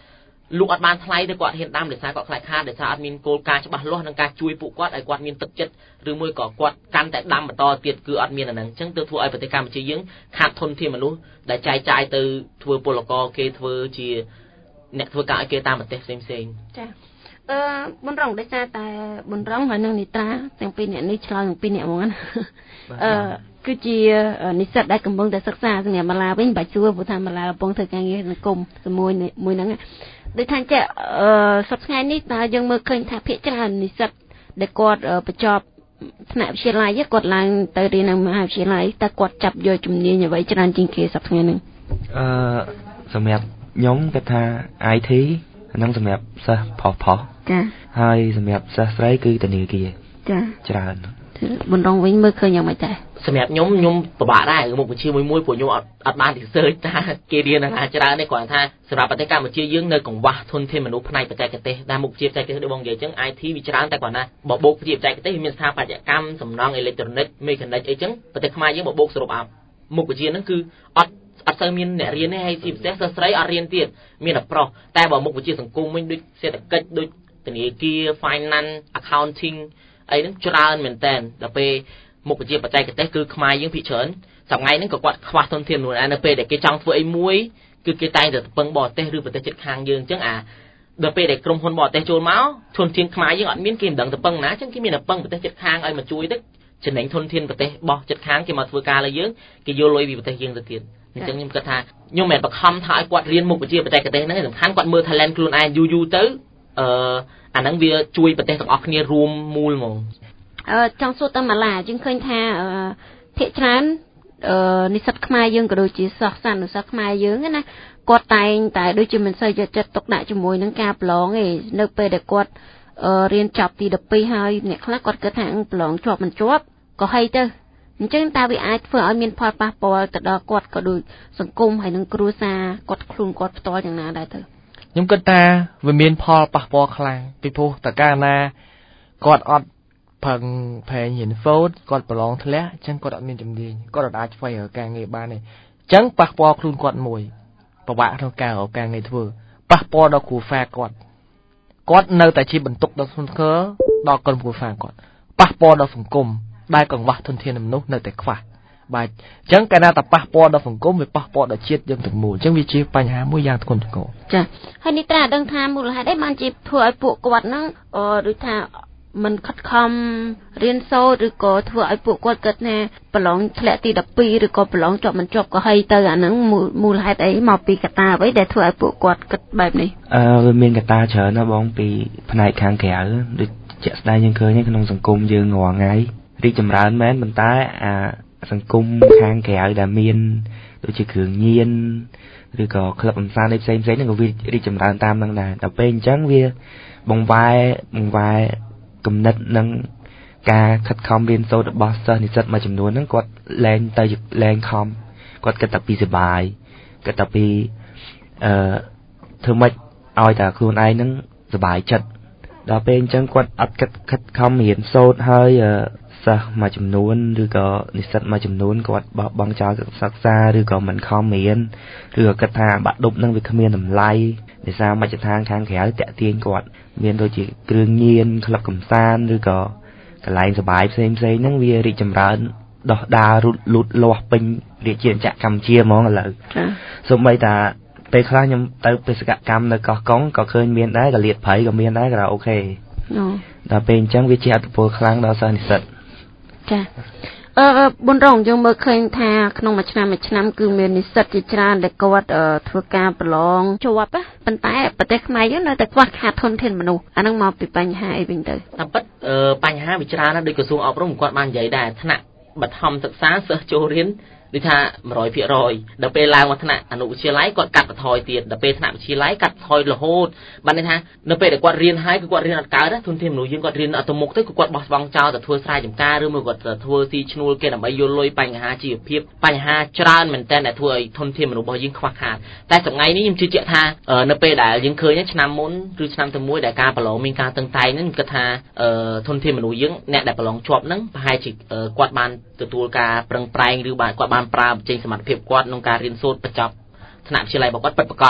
លោកអត់បានថ្លៃទៅគាត់ហ៊ានដាំដោយសារគាត់ខ្លាចខាតដោយសារអត់មានគោលការណ៍ច្បាស់លាស់ក្នុងការជួយពួកគាត់ឲ្យគាត់មានទឹកចិត្តឬមួយក៏គាត់កាន់តែដាំបន្តទៀតគឺអត់មានអាហ្នឹងអញ្ចឹងទើបធ្វើឲ្យប្រទេសកម្ពុជាយើងខាតធនធានមនុស្សដែលចែកចាយទៅធ្វើពលករគេធ្វើជាអ្នកធ្វើការឲ្យគេតាមប្រទេសផ្សេងចាបុនរងដោយសារតែបុនរងហើយនឹងនីត្រាទាំងពីរអ្នកនេះឆ្លើយទាំងពីរអ្នកហ្មងណាគឺជានិស្សិតដែលកំពុងតែសិក្សាសម្រាប់មាឡាវិញបាច់សួរព្រោះថាមាឡាកំពុងធ្វើការងារសង្គមជាមួយហ្នឹងដូចថាចេះសប្តាហ៍ថ្ងៃនេះតើយើងមើលឃើញថាភាគច្រើននិស្សិតដែលគាត់បញ្ចប់ថ្នាក់វិទ្យាល័យគាត់ឡើងទៅរៀននៅមហាវិទ្យាល័យតើគាត់ចាប់យកជំនាញអ្វីច្រើនជាងគេសប្តាហ៍ថ្ងៃហ្នឹងសម្រាប់ខ្ញុំគាត់ថា IT ហ្នឹងសម្រាប់សិស្សផុសចាហើយសម្រាប់សិស្សស្រីគឺធនាគារចាច្រើនបុនរងវិញមើលឃើញយ៉ាងម៉េចដែរសម្រាប់ខ្ញុំពិបាកដែរមុខវិជ្ជាមួយព្រោះខ្ញុំអត់បាន research ថាគេរៀនណាច្រើនទេគ្រាន់ថាសម្រាប់ប្រទេសកម្ពុជាយើងនៅកង្វះធនធានមនុស្សផ្នែកបច្ចេកទេសដែលមុខវិជ្ជាបច្ចេកទេសដូចបងនិយាយអញ្ចឹង IT វាច្រើនតែគ្រាន់ថាបបោកវិជ្ជាបច្ចេកទេសមានស្ថាបត្យកម្មសំណង់អេឡិចត្រូនិកមេកានិកអីចឹងប្រទេសខ្មែរយើងបបោកសរុបអាប់មុខវិជ្ជាហ្នឹងគឺអត់សូវមានអ្នករៀនទេហើយជាពិសេសសិស្សស្រីអត់រៀនទៀតមានតែប្រុសតែបើមុខវិជ្ជាសង្គមវិញដូចសេដ្ឋកិច្ចដូចធនាគារ finance accounting អីហ្នឹងច្រើនមែនតើដល់ពេលមុខវិជ្ជាបច្ចេកទេសគឺខ្មែរយើងភាគច្រើនសម្ងាយហ្នឹងក៏គាត់ខ្វះធនធានមនុស្សដែរនៅពេលដែលគេចង់ធ្វើអីមួយគឺគេតែងតែពឹងបរទេសឬប្រទេសជិតខាងយើងអញ្ចឹងដល់ពេលដែលក្រុមហ៊ុនបរទេសចូលមកធនធានខ្មែរយើងអត់មានគេមិនដឹងទៅពឹងណាអញ្ចឹងគេមានតែពឹងប្រទេសជិតខាងឲ្យមកជួយទៅចំណេញធនធានប្រទេសបោះជិតខាងគេមកធ្វើការលើយើងគេយកលុយពីប្រទេសយើងទៅទៀតអញ្ចឹងខ្ញុំគិតថាខ្ញុំមិនបខំថាឲ្យគាត់រៀនមុខវិជ្ជាបច្ចេកទេសហ្នឹងសំខាន់គាត់មើល talent ខ្លួនឯងយូរទៅអាហ្នឹងវាជួយប្រទេសទាំងអស់គ្នារួមមូលហ្មងចង់សួរទៅមាឡាយើងឃើញថាភាគច្រើននិស្សិតខ្មែរយើងក៏ដូចជាសិស្សសាស្ត្រនុសិស្សខ្មែរយើងណាគាត់តែងតែដូចជាមិនសូវចិត្តទុកដាក់ជាមួយនឹងការប្រឡងទេនៅពេលដែលគាត់រៀនចប់ទី12ហើយអ្នកខ្លះគាត់គិតថាប្រឡងជាប់មិនជាប់ក៏ហីទៅអញ្ចឹងតើវាអាចធ្វើឲ្យមានផលប៉ះពាល់ទៅដល់គាត់ក៏ដូចសង្គមហើយនឹងគ្រួសារគាត់ខ្លួនគាត់ផ្ទាល់យ៉ាងណាដែរទៅខ្ញុំគិតថាវាមានផលប៉ះពាល់ខ្លាំងពីព្រោះតើកាលណាគាត់អត់ផឹងផែងរៀនសូត្រគាត់ប្រឡងធ្លាក់អញ្ចឹងគាត់អត់មានជំនាញគាត់អាចស្វែងរកការងារបានទេអញ្ចឹងប៉ះពាល់ខ្លួនគាត់មួយពិបាកក្នុងការរកការងារធ្វើប៉ះពាល់ដល់គ្រួសារគាត់នៅតែជាបន្ទុកដ៏ធ្ងន់ធ្ងរដល់ក្រុមគ្រួសារគាត់ប៉ះពាល់ដល់សង្គមដែលកង្វះធនធានមនុស្សនៅតែខ្វះបាទអញ្ចឹងកាលណាតែប៉ះពាល់ដល់សង្គមវាប៉ះពាល់ដល់ជាតិយើងទាំងមូលអញ្ចឹងវាជាបញ្ហាមួយយ៉ាងធ្ងន់ធ្ងរចាហើយនេះត្រាដឹងថាមូលហេតុអីបានជាធ្វើឲ្យពួកគាត់ហ្នឹងដូចថាមិនខិតខំរៀនសូត្រឬក៏ធ្វើឲ្យពួកគាត់គិតថាប្រឡងធ្លាក់ទី12ឬក៏ប្រឡងជាប់មិនជាប់ក៏ហីទៅអាហ្នឹងមូលហេតុអីមកពីកត្តាអ្វីដែលធ្វើឲ្យពួកគាត់គិតបែបនេះវាមានកត្តាច្រើនណាស់បងពីផ្នែកខាងក្រៅដូចជាក់ស្ដែងយើងឃើញក្នុងសង្គមយើងរាល់ថ្ងៃរីកចម្រើនមែនប៉ុន្តែសង្គមខាងក្រៅដែលមានដូចជាគ្រឿងញៀនឬក៏ក្លឹបកម្សាន្តផ្សេងៗហ្នឹងក៏វារីកចម្រើនតាមហ្នឹងដែរដល់ពេលអញ្ចឹងវាបង្វែរគំនិតនិងការខិតខំរៀនសូត្ររបស់សិស្សនិស្សិតមួយចំនួនហ្នឹងគាត់លែងខំគាត់គិតតែពីសុបាយគិតតែពីធ្វើម៉េចឲ្យតែខ្លួនឯងហ្នឹងសុបាយចិត្តដល់ពេលអញ្ចឹងគាត់អត់ខិតខំរៀនសូត្រហើយសិស្សមួយចំនួនឬក៏និស្សិតមួយចំនួនគាត់បោះបង់ចោលសិក្សាឬក៏មិនខំរៀនឬក៏គិតថាបាក់ឌុបហ្នឹងវាគ្មានតម្លៃដោយសារមជ្ឈដ្ឋានខាងក្រៅតាក់ទាញគាត់មានដូចជាគ្រឿងញៀនក្លឹបកម្សាន្តឬក៏កន្លែងសប្បាយផ្សេងហ្នឹងវារីកចម្រើនដោះដាលលូតលាស់ពេញរាជាណាចក្រកម្ពុជាហ្មងឥឡូវសូម្បីតែពេលខ្លះខ្ញុំទៅបេសកកម្មនៅកោះកុងក៏ឃើញមានដែរកលៀតព្រៃក៏មានដែរក៏អូខេដល់ពេលអញ្ចឹងវាជាអត្ថប្រយោជន៍ខ្លាំងដល់សិស្សនិស្សិតចាបុនរងយើងមើលឃើញថាក្នុងមួយឆ្នាំគឺមាននិស្សិតជាច្រើនដែលគាត់ធ្វើការប្រឡងជាប់ប៉ុន្តែប្រទេសខ្មែរយើងនៅតែខ្វះខាតធនធានមនុស្សអាហ្នឹងមកពីបញ្ហាអីវិញទៅតាមពិតបញ្ហាវាច្រើនណាស់ដោយក្រសួងអប់រំគាត់បាននិយាយដែរថ្នាក់បឋមសិក្សាសិស្សចូលរៀនដូចថា 100% ដល់ពេលឡើងមកថ្នាក់អនុវិទ្យាល័យគាត់កាត់បន្ថយទៀតដល់ពេលថ្នាក់វិទ្យាល័យកាត់បន្ថយរហូតបានន័យថានៅពេលដែលគាត់រៀនហើយគឺគាត់រៀនអត់កើតធនធានមនុស្សយើងគាត់រៀនអត់ទៅមុខទៅគឺគាត់បោះបង់ចោលទៅធ្វើស្រែចម្ការឬមួយគាត់ធ្វើស៊ីឈ្នួលគេដើម្បីយកលុយបញ្ហាជីវភាពបញ្ហាច្រើនមែនតើដែលធ្វើឲ្យធនធានមនុស្សរបស់យើងខ្វះខាតតែថ្ងៃនេះខ្ញុំជឿជាក់ថានៅពេលដែលយើងឃើញឆ្នាំមុនឬឆ្នាំទី1ដែលការប្រឡងមានការតឹងតែងហ្នឹងខ្ញុំគិតថាធនធានមនុស្សយើងអ្នកដែលប្រឡងជាប់ហ្នឹងប្រហែលជាគាត់បានទទួលការប្រឹងប្រែងឬបាទគាត់បានប្រើចេញសមត្ថភាពគាត់ក្នុងការរៀនសូត្របញ្ចប់ថ្នាក់វិទ្យាល័យរបស់គាត់ពិតប្រាកដ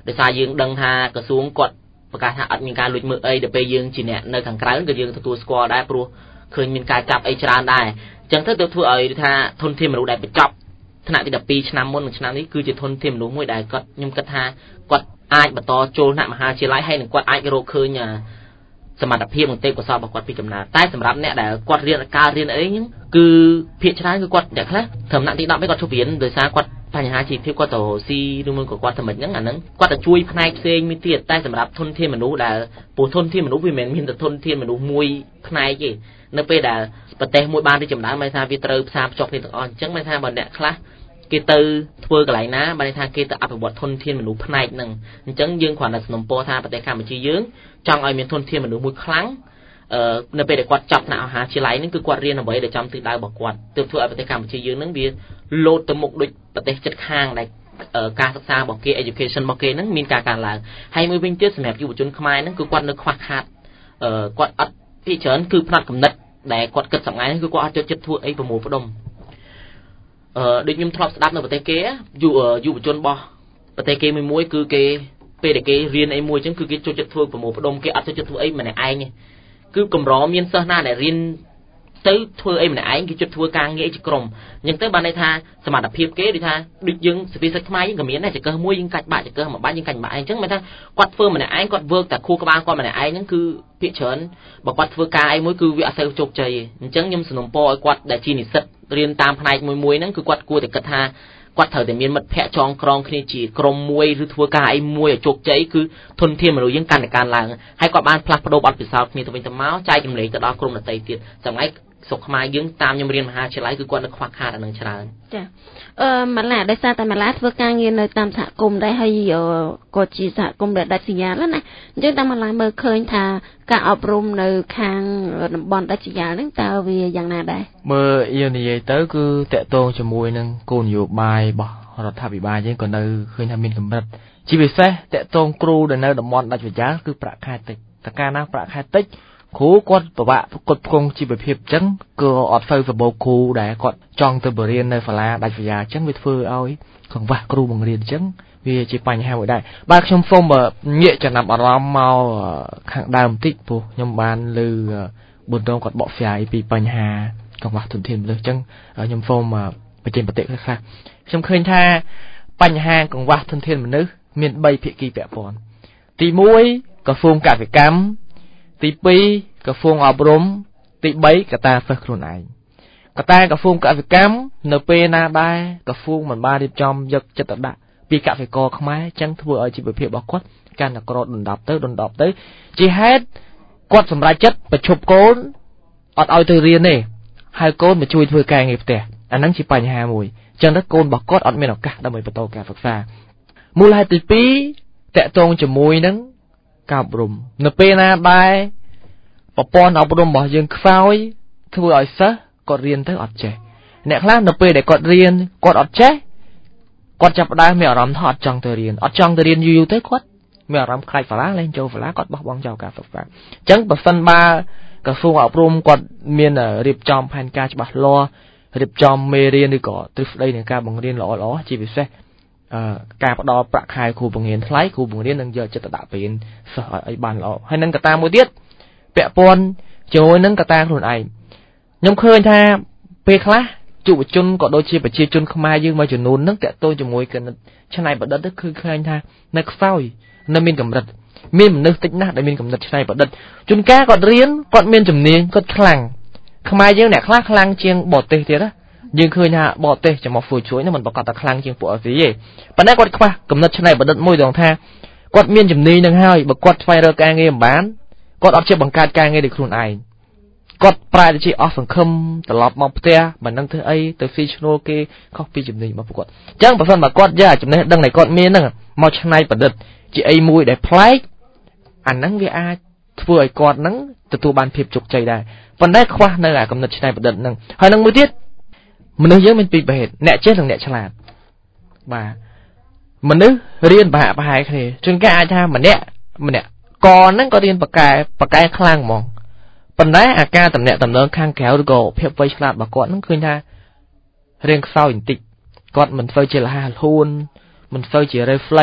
ដោយសារយើងដឹងថាក្រសួងគាត់ប្រកាសថាអត់មានការលួចមើលអីដល់ពេលយើងជាអ្នកនៅខាងក្រៅក៏យើងទទួលស្គាល់ដែរព្រោះឃើញមានការចាប់អីច្រើនដែរអញ្ចឹងទៅធ្វើឲ្យថាធនធានមនុស្សដែលបញ្ចប់ថ្នាក់ទី12ឆ្នាំមុននិងឆ្នាំនេះគឺជាធនធានមនុស្សមួយដែលគាត់ខ្ញុំគិតថាគាត់អាចបន្តចូលថ្នាក់មហាវិទ្យាល័យហើយនឹងគាត់អាចរកឃើញសមត្ថភាពនិងទេពកោសល្យរបស់គាត់ពីកំណើតតែសម្រាប់អ្នកដែលគាត់រៀនការរៀនអីហ្នឹងគឺភាគច្រើនគឺគាត់អ្នកខ្លះត្រឹមថ្នាក់ទី10ឯងគាត់ឈប់រៀនដោយសារគាត់បញ្ហាជីវភាពគាត់ទៅស៊ីឬមួយក៏គាត់ធ្វើមិនហ្នឹងអាហ្នឹងគាត់ទៅជួយផ្នែកផ្សេងមួយទៀតតែសម្រាប់ធនធានមនុស្សដែលពូធនធានមនុស្សវាមិនមែនមានតែធនធានមនុស្សមួយផ្នែកទេនៅពេលដែលប្រទេសមួយបានរីកចម្រើនមានថាវាត្រូវផ្សារភ្ជាប់គ្នាទាំងអស់អញ្ចឹងមានថាបើអ្នកខ្លះគេទៅធ្វើកន្លែងណាបានថាគេទៅអភិវឌ្ឍធនធានមនុស្សផ្នែកហ្នឹងអញ្ចឹងយើងគ្រាន់តែสนับสนุนថាប្រទេសកម្ពុជាយើងចង់ឲ្យមានធនធានមនុស្សមួយខ្លាំងនៅពេលដែលគាត់ចាប់ថ្នាក់មហាវិទ្យាល័យហ្នឹងគឺគាត់រៀនអ្វីដែលចំទិសដៅរបស់គាត់ទើបធ្វើឲ្យប្រទេសកម្ពុជាយើងហ្នឹងវាលោតទៅមុខដូចប្រទេសជិតខាងដែលការសិក្សារបស់គេ education របស់គេហ្នឹងមានការកើនឡើងហើយមួយវិញទៀតសម្រាប់យុវជនខ្មែរហ្នឹងគឺគាត់នៅខ្វះខាតគាត់អត់ពីច្រើនគឺផ្នែកគំនិតដែលគាត់គិតសម្ងាយហ្នឹងគឺគាត់អត់ចូលចិត្តធ្វើអីប្រមូលផ្ដុំដូចខ្ញុំធ្លាប់ស្ដាប់នៅប្រទេសគេយុវជនរបស់ប្រទេសគេមួយគឺគេពេលដែលគេរៀនអីមួយអញ្ចឹងគឺគេចូលចិត្តធ្វើប្រមូលផ្ដុំគេអត់ចូលចិត្តធ្វើអីម្នាក់ឯងគឺកម្រមានសិស្សណាដែលរៀនទៅធ្វើអីម្នាក់ឯងគេជិតធ្វើការងារជាក្រុមអញ្ចឹងទៅបានន័យថាសមត្ថភាពគេដូចថាដូចយើងសេវាសិទ្ធិខ្មែរយើងក៏មានដែរចង្កឹះមួយយើងកាច់បាក់ចង្កឹះមួយបាច់យើងកាច់បាក់អញ្ចឹងមានថាគាត់ធ្វើម្នាក់ឯងគាត់វើកតែខួរក្បាលគាត់ម្នាក់ឯងហ្នឹងគឺភាគច្រើនបើគាត់ធ្វើការអីមួយគឺវាអត់សូវជោគជ័យទេអញ្ចឹងខ្ញុំសនំពរឲ្យគាត់ដែលជានិស្សិតរៀនតាមផ្នែកមួយហ្នឹងគឺគាត់គួរតែគិតថាគាត់ត្រូវតែមានមិត្តភ័ក្តិចងក្រងគ្នាជាក្រុមមួយឬធ្វើការអីមួយឲ្យជោគជ័យគឺធនធានមនុស្សយើងកាន់តែកើនឡើងហើយគាត់បានផ្លាស់ប្ដូរបទពិសោធន៍គ្នាទៅវិញទៅមកចែកចម្លែកទៅដល់ក្រុមដទៃទៀតសម្រាប់ស្រុកខ្មែរយើងតាមខ្ញុំរៀនមហាវិទ្យាល័យគឺគាត់នៅខ្វះខាតអានឹងច្រើនចាម៉ាឡាដោយសារតែម៉ាឡាធ្វើការងារនៅតាមសហគមន៍ដែរហើយក៏ជាសហគមន៍ដែលដាច់ស្រយាលណាអញ្ចឹងតាមម៉ាឡាមើលឃើញថាការអប់រំនៅខាងតំបន់ដាច់ស្រយាលហ្នឹងតើវាយ៉ាងណាដែរមើលយើងនិយាយទៅគឺតកតងជាមួយនឹងគោលនយោបាយរបស់រដ្ឋាភិបាលយើងក៏នៅឃើញថាមានកម្រិតជាពិសេសតកតងគ្រូដែលនៅតំបន់ដាច់ស្រយាលគឺប្រាក់ខែតិចតែកាលណាប្រាក់ខែតិចគ្រូគាត់ពិបាកគាត់ផ្គង់ជីវភាពអញ្ចឹងក៏អត់សូវសម្បូរគ្រូដែលគាត់ចង់ទៅបរៀននៅសាលាដាច់ស្រយាលអញ្ចឹងវាធ្វើឲ្យកង្វះគ្រូបង្រៀនអញ្ចឹងវាជាបញ្ហាមួយដែរបាទខ្ញុំសូមងាកចំណាប់អារម្មណ៍មកខាងដើមបន្តិចព្រោះខ្ញុំបានលើបុណ្យរងគាត់បកស្រាយពីបញ្ហាកង្វះធនធានមនុស្សអញ្ចឹងខ្ញុំសូមបញ្ចេញប្រតិខ្លះខ្ញុំឃើញថាបញ្ហាកង្វះធនធានមនុស្សមាន3ភាគីពាក់ព័ន្ធទី1ក្រសួងកសិកម្មទី2ក្រសួងអប់រំទី3កត្តាសិស្សខ្លួនឯងកត្តាក្រសួងកសិកម្មនៅពេលណាដែរក្រសួងមិនបានរៀបចំយកចិត្តទុកដាក់ពីកសិករខ្មែរចឹងធ្វើឲ្យជីវភាពរបស់គាត់កាន់តែក្រដណ្ដប់ទៅជាហេតុគាត់សម្រេចចិត្តបញ្ឈប់កូនអត់ឲ្យទៅរៀនទេហើយកូនមកជួយធ្វើការងារផ្ទះអាហ្នឹងជាបញ្ហាមួយចឹងទៅកូនរបស់គាត់អត់មានឱកាសដើម្បីបន្តការសិក្សាមូលហេតុទី2តកតងជាមួយនឹងការអប់រំនៅពេលណាដែរប្រព័ន្ធអប់រំរបស់យើងខ្សោយធ្វើឲ្យសិស្សគាត់រៀនទៅអត់ចេះអ្នកខ្លះនៅពេលដែលគាត់រៀនគាត់អត់ចេះគាត់ចាប់ផ្ដើមមានអារម្មណ៍ថាអត់ចង់ទៅរៀនយូរទៅគាត់មានអារម្មណ៍ខ្លាចសាលាលែងចូលសាលាគាត់បោះបង់ចោលការសិក្សាអញ្ចឹងបើសិនបើក្រសួងអប់រំគាត់មានរៀបចំផែនការច្បាស់លាស់រៀបចំមេរៀនឬក៏ទ្រឹស្ដីនៃការបង្រៀនល្អៗជាពិសេសការផ្ដល់ប្រាក់ខែគ្រូបង្រៀនថ្លៃគ្រូបង្រៀននឹងយកចិត្តទុកដាក់ពេលសិស្សឲ្យបានល្អហើយនឹងកត្តាមួយទៀតពាក់ព័ន្ធជាមួយនឹងកត្តាខ្លួនឯងខ្ញុំឃើញថាពេលខ្លះយុវជនក៏ដូចជាប្រជាជនខ្មែរយើងមួយចំនួននឹងតកតូចជាមួយគណិតច្នៃប្រឌិតគឺឃើញថានៅខ្សោយនៅមានកម្រិតមានមនុស្សតិចណាស់ដែលមានគំនិតច្នៃប្រឌិតជួនកាលគាត់រៀនគាត់មានជំនាញគាត់ខ្លាំងខ្មែរយើងអ្នកខ្លះខ្លាំងជាងបរទេសទៀតណាយើងឃើញថាបរទេសចំមកធ្វើជួយនោះมันប្រកាសតែខ្លាំងជាងពួកអាស៊ីទេប៉ុន្តែគាត់ខ្វះគំនិតច្នៃប្រឌិតមួយត្រង់ថាគាត់មានជំនាញនឹងហើយបើគាត់ស្វែងរកការងារមិនបានគាត់អត់ជាបង្កើតការងារដោយខ្លួនឯងគាត់ប្រែទៅជាអស់សង្ឃឹមត្រឡប់មកផ្ទះមិនដឹងធ្វើអីទៅស៊ីឈ្នួលគេខុសពីជំនាញរបស់គាត់អញ្ចឹងបើសិនបើគាត់យកចំណេះដឹងដែលគាត់មានហ្នឹងមកច្នៃប្រឌិតជាអីមួយដែលប្លែកអាហ្នឹងវាអាចធ្វើឲ្យគាត់ហ្នឹងទទួលបានភាពជោគជ័យដែរប៉ុន្តែខ្វះនៅអាគំនិតច្នៃប្រឌិតហ្នឹងហើយនឹងមួយទៀតមនុស្សយើងមានពីរប្រភេទអ្នកចេះនិងអ្នកឆ្លាតបាទមនុស្សរៀនប្រហាក់ប្រហែលគ្នាជួនកាលអាចថាម្នាក់កហ្នឹងក៏រៀនបកែខ្លាំងហ្មងប៉ុន្តែអាការតំណែងខាងក្រៅឬក៏ភាពវៃឆ្លាតរបស់គាត់ហ្នឹងឃើញថារៀងខ្សោយបន្តិចគាត់មិនសូវជាលះហួនមិនសូវជា reflect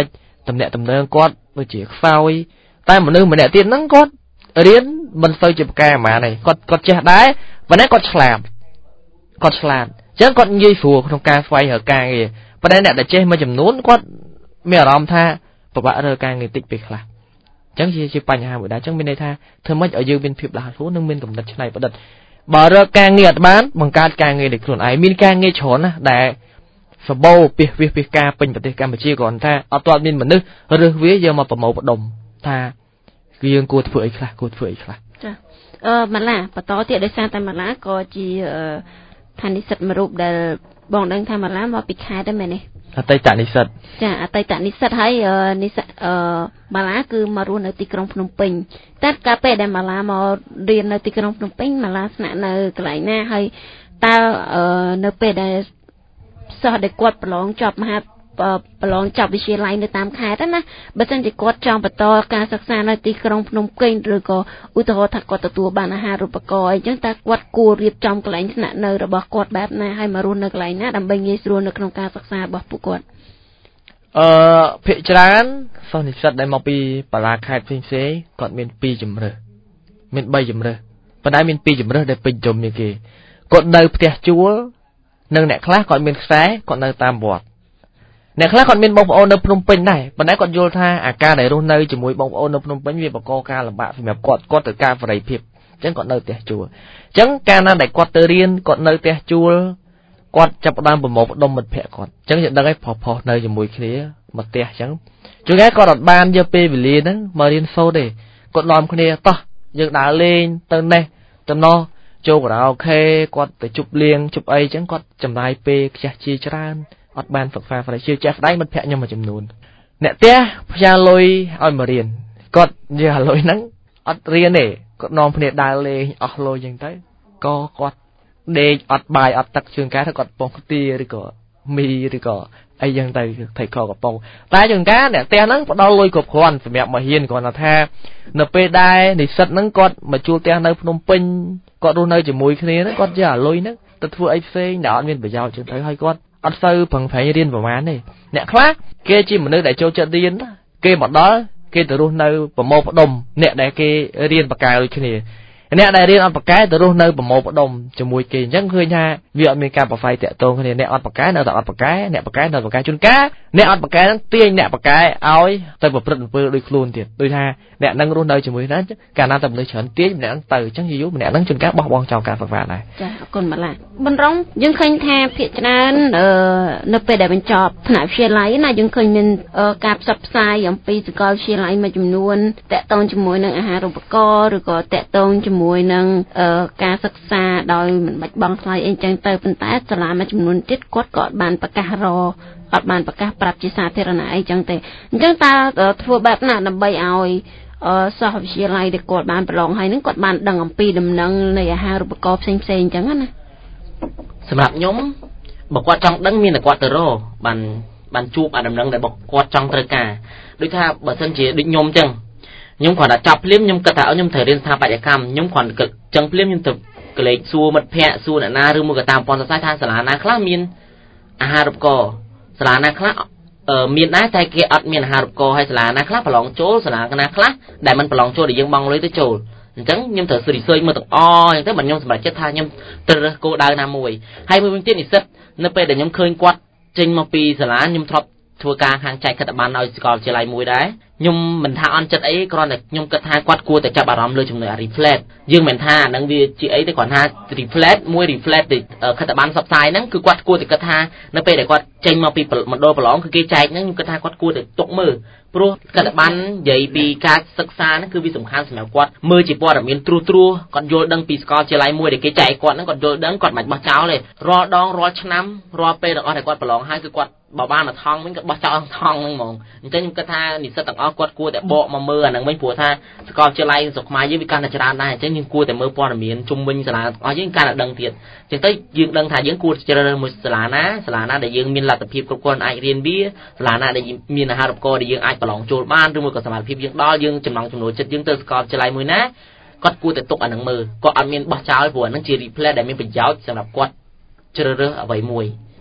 តំណាក់តំណងគាត់ដូចជាខ្សោយតែមនុស្សម្នាក់ទៀតហ្នឹងគាត់រៀនមិនសូវជាប្រកែអាម៉ានទេគាត់ចេះដែរប៉ុន្តែគាត់ឆ្លាតអញ្ចឹងគាត់និយាយស្រួលក្នុងការស្វែងរកការងារប៉ុន្តែអ្នកដែលចេះមួយចំនួនគាត់មានអារម្មណ៍ថាពិបាករកការងារតិចពេលខ្លះអញ្ចឹងជាបញ្ហាមួយដែរអញ្ចឹងមានន័យថាធ្វើម៉េចឲ្យយើងមានភាពរហ័សរហួននិងមានគំនិតច្នៃប្រឌិតបើរកការងារអត់បានបង្កើតការងារដោយខ្លួនឯងមានការងារច្រើនណាស់ដែលសម្បូរពីការពេញប្រទេសកម្ពុជាគ្រាន់តែអត់ទាន់មានមនុស្សរើសវាយកមកប្រមូលផ្ដុំថាយើងគួរធ្វើអីខ្លះចាម៉ាឡាបន្តទៀតដោយសារតែម៉ាឡាក៏ជាឋាននិស្សិតមួយរូបដែលបងដឹងថាម៉ាឡាមកពីខេត្តដែរមែនទេអតីតនិស្សិតចាអតីតនិស្សិតហើយនិស្សិតម៉ាឡាគឺមករស់នៅទីក្រុងភ្នំពេញតែកាលពេលដែលម៉ាឡាមករៀននៅទីក្រុងភ្នំពេញម៉ាឡាស្នាក់នៅកន្លែងណាហើយតើនៅពេលដែលសិស្សដែលគាត់ប្រឡងចប់វិទ្យាល័យនៅតាមខេត្តណាបើមិនជាគាត់ចង់បន្តការសិក្សានៅទីក្រុងភ្នំពេញឬក៏ឧទាហរណ៍ថាគាត់ទទួលបានអាហារូបករណ៍អីចឹងតើគាត់គួររៀបចំកន្លែងស្នាក់នៅរបស់គាត់បែបណាហើយមករស់នៅកន្លែងណាដើម្បីងាយស្រួលនៅក្នុងការសិក្សារបស់ពួកគាត់ភាគច្រើនសិស្សនិស្សិតដែលមកពីបាឡាខេត្តផ្សេងគាត់មាន2ជំរើសមាន3ជំរើសប៉ុន្តែមាន2ជំរើសដែលពេញនិយមជាងគេគាត់នៅផ្ទះជួលនិងអ្នកខ្លះគាត់មានខ្សែគាត់នៅតាមវត្តអ្នកខ្លះគាត់មានបងប្អូននៅភ្នំពេញដែរប៉ុន្តែគាត់យល់ថាអាការដែលរស់នៅជាមួយបងប្អូននៅភ្នំពេញវាបង្កការលំបាកសម្រាប់គាត់ត្រូវការសេរីភាពអញ្ចឹងគាត់នៅផ្ទះជួលអញ្ចឹងកាលណាដែលគាត់ទៅរៀនគាត់នៅផ្ទះជួលគាត់ចាប់ផ្ដើមប្រមូលផ្ដុំមិត្តភ័ក្តិគាត់អញ្ចឹងយើងដឹងហើយផុសនៅជាមួយគ្នាមកផ្ទះអញ្ចឹងជួនកាលគាត់អត់បានយកពេលវេលាហ្នឹងមករៀនសូត្រទេគាត់នាំគ្នាតោះយើងដើរលេងទៅនេះទៅណោះចូលខារ៉ាអូខេគាត់ទៅជប់លៀងជប់អីអញ្ចឹងគាត់ចំណាយពេលខ្ជះជាច្រើនអត់បានសិក្សាផ្នែកជាចេះស្ដាយមិត្តភ័ក្តិខ្ញុំមួយចំនួនអ្នកផ្ទះផ្ញើលុយឲ្យមករៀនគាត់យកអាលុយហ្នឹងអត់រៀនទេគាត់នាំគ្នាដើរលេងអស់លុយអញ្ចឹងទៅក៏គាត់ដេកអត់បាយអត់ទឹកជើងកាយទៅគាត់ប៉ុងខ្ទាឬក៏មីឬក៏អីយ៉ាងទៅថៃខកំប៉ុងតែជើងកាអ្នកផ្ទះហ្នឹងផ្ដល់លុយគ្រប់គ្រាន់សម្រាប់មកហ៊ានគ្រាន់តែថានៅពេលដែលនិស្សិតហ្នឹងគាត់មកជួលផ្ទះនៅភ្នំពេញគាត់រស់នៅជាមួយគ្នាហ្នឹងគាត់យកអាលុយហ្នឹងទៅធ្វើអីផ្សេងដែលអត់មានប្រយោជន៍ចឹងទៅហើយគាត់អត់សូវប្រឹងប្រែងរៀនប្រហែលទេអ្នកខ្លះគេជាមនុស្សដែលចូលចិត្តរៀនគេមកដល់គេទៅរស់នៅប្រមូលផ្ដុំអ្នកដែលគេរៀនបកកែដូចគ្នាអ្នកដែលរៀនអត់បកកែទៅរស់នៅប្រមូលផ្ដុំជាមួយគេអញ្ចឹងឃើញថាវាអត់មានការប្រស័យតាក់ទងគ្នាអ្នកអត់បកកែនៅតែអត់បកកែអ្នកបកកែនៅបកកែជួនកាលអ្នកអត់បកកែហ្នឹងទាញអ្នកបកកែឲ្យទៅប្រព្រឹត្តអំពើដូចខ្លួនទៀតដូចថាអ្នកនឹងរស់នៅជាមួយហ្នឹងកាលណាតែមនុស្សច្រើនទាញម្នាក់ហ្នឹងទៅអញ្ចឹងយូរម្នាក់ហ្នឹងជួនកាលបោះបង់ចោលការសិក្សាដែរចាអរគុណម្ល៉េះបន្រងយើងឃើញថាភាគច្រើននៅពេលដែលបញ្ចប់ថ្នាក់វិទ្យាល័យណាយើងឃើញមានការផ្សព្វផ្សាយអំពីសាកលវិទ្យាល័យមួយចំនួនតាក់ទងជាមួយនឹងអាហារូបករណ៍ឬក៏តាក់ទងជាមួយនឹងការសិក្សាដោយមិនបាច់បង់ថ្លៃអីចឹងទៅប៉ុន្តែសាលាមួយចំនួនទៀតគាត់ក៏អត់បានប្រកាសអត់បានប្រកាសប្រាប់ជាសាធារណៈអីចឹងទេអញ្ចឹងតើធ្វើបែបណាដើម្បីឲ្យសិស្សវិទ្យាល័យដែលគាត់បានប្រឡងហើយនឹងគាត់បានដឹងអំពីដំណឹងនៃអាហារូបករណ៍ផ្សេងអញ្ចឹងណាសម្រាប់ខ្ញុំបើគាត់ចង់ដឹងមានតែគាត់ទៅរកបានជួបអាដំណឹងដែលគាត់ចង់ត្រូវការដូចថាបើសិនជាដូចខ្ញុំអញ្ចឹងខ្ញុំគ្រាន់តែចាប់ភ្លាមខ្ញុំគិតថាខ្ញុំត្រូវរៀនស្ថាបត្យកម្មខ្ញុំគ្រាន់តែចឹងភ្លាមខ្ញុំទៅកលេចសួរមិត្តភ័ក្តិសួរអ្នកណាឬមួយក៏តាមប្រព័ន្ធសាសនាថាសាលាណាខ្លះមានអាហារូបករណ៍សាលាណាខ្លះមានដែរតែគេអត់មានអាហារូបករណ៍ហើយសាលាណាខ្លះប្រឡងចូលសាលាណាខ្លះដែលមិនប្រឡងចូលដែលយើងបង់លុយទៅចូលអញ្ចឹងខ្ញុំត្រូវស៊ឺមើលទាំងអស់អញ្ចឹងបើខ្ញុំសម្រេចចិត្តថាខ្ញុំត្រូវរើសគោលដៅណាមួយហើយមួយវិញទៀតនិស្សិតនៅពេលដែលខ្ញុំឃើញគាត់ចេញមកពីសាលាខ្ញុំធ្លាប់ធ្វើការខាងចែកខិត្តប័ណ្ណឲ្យសាកលវិទ្យាល័យមួយដែរខ្ញុំមិនថាអន់ចិត្តអីគ្រាន់តែខ្ញុំគិតថាគាត់គួរតែចាប់អារម្មណ៍លើចំណុច reflect យើងមិនថាអានឹងវាជាអីទេគ្រាន់ថា reflect មួយ reflect ទៅខិត្តប័ណ្ណផ្សព្វផ្សាយហ្នឹងគឺគាត់គួរតែគិតថានៅពេលដែលគាត់ចេញមកពីមណ្ឌលប្រឡងគឺគេចែកហ្នឹងខ្ញុំគិតថាគាត់គួរតែទុកមើលព្រោះខិត្តប័ណ្ណនិយាយពីការសិក្សាហ្នឹងគឺវាសំខាន់សម្រាប់គាត់មើលជាព័ត៌មានត្រួសគាត់យល់ដឹងពីសាកលវិទ្យាល័យមួយដែលគេចែកគាត់ហ្នឹងគាត់យល់ដឹងគាត់មិនបោះចោលទេរាល់ដងរាល់ឆ្នាំរាល់ពេលទាំងអស់ដែលគាត់ប្រឡងហើយគឺគាត់បើបានមកថងវិញក៏បោះចោលថងហ្នឹងហ្មងអញ្ចឹងខ្ញុំគិតថានិស្សិតទាំងអស់គាត់គួរតែបកមកមើលអាហ្នឹងវិញព្រោះថាសាកលវិទ្យាល័យស្រុកខ្មែរយើងវាកាន់តែច្រើនដែរអញ្ចឹងយើងគួរតែមើលព័ត៌មានជុំវិញសាលារបស់យើងកាន់តែដឹងទៀតអញ្ចឹងទៅយើងដឹងថាយើងគួរជ្រើសរើសមួយសាលាណាដែលយើងមានលទ្ធភាពគ្រប់គ្រាន់អាចរៀនវាសាលាណាដែលមានអាហារូបករណ៍ដែលយើងអាចប្រឡងចូលបានឬមួយក៏សមត្ថភាពយើងដល់យើងចំណង់ចំណូលចិត្តយើងទៅសាកលវិទ្យាល័យមួយណាគាត់គួរតែទុកអាហ្នឹងមើលគាត់អត់មានបោះចោលព្រោះអាហ្នឹងជា replay ដែលមានប្រយោជន៍សម្រាប់គាត់ជ្រើសរើសអ្វីមួយ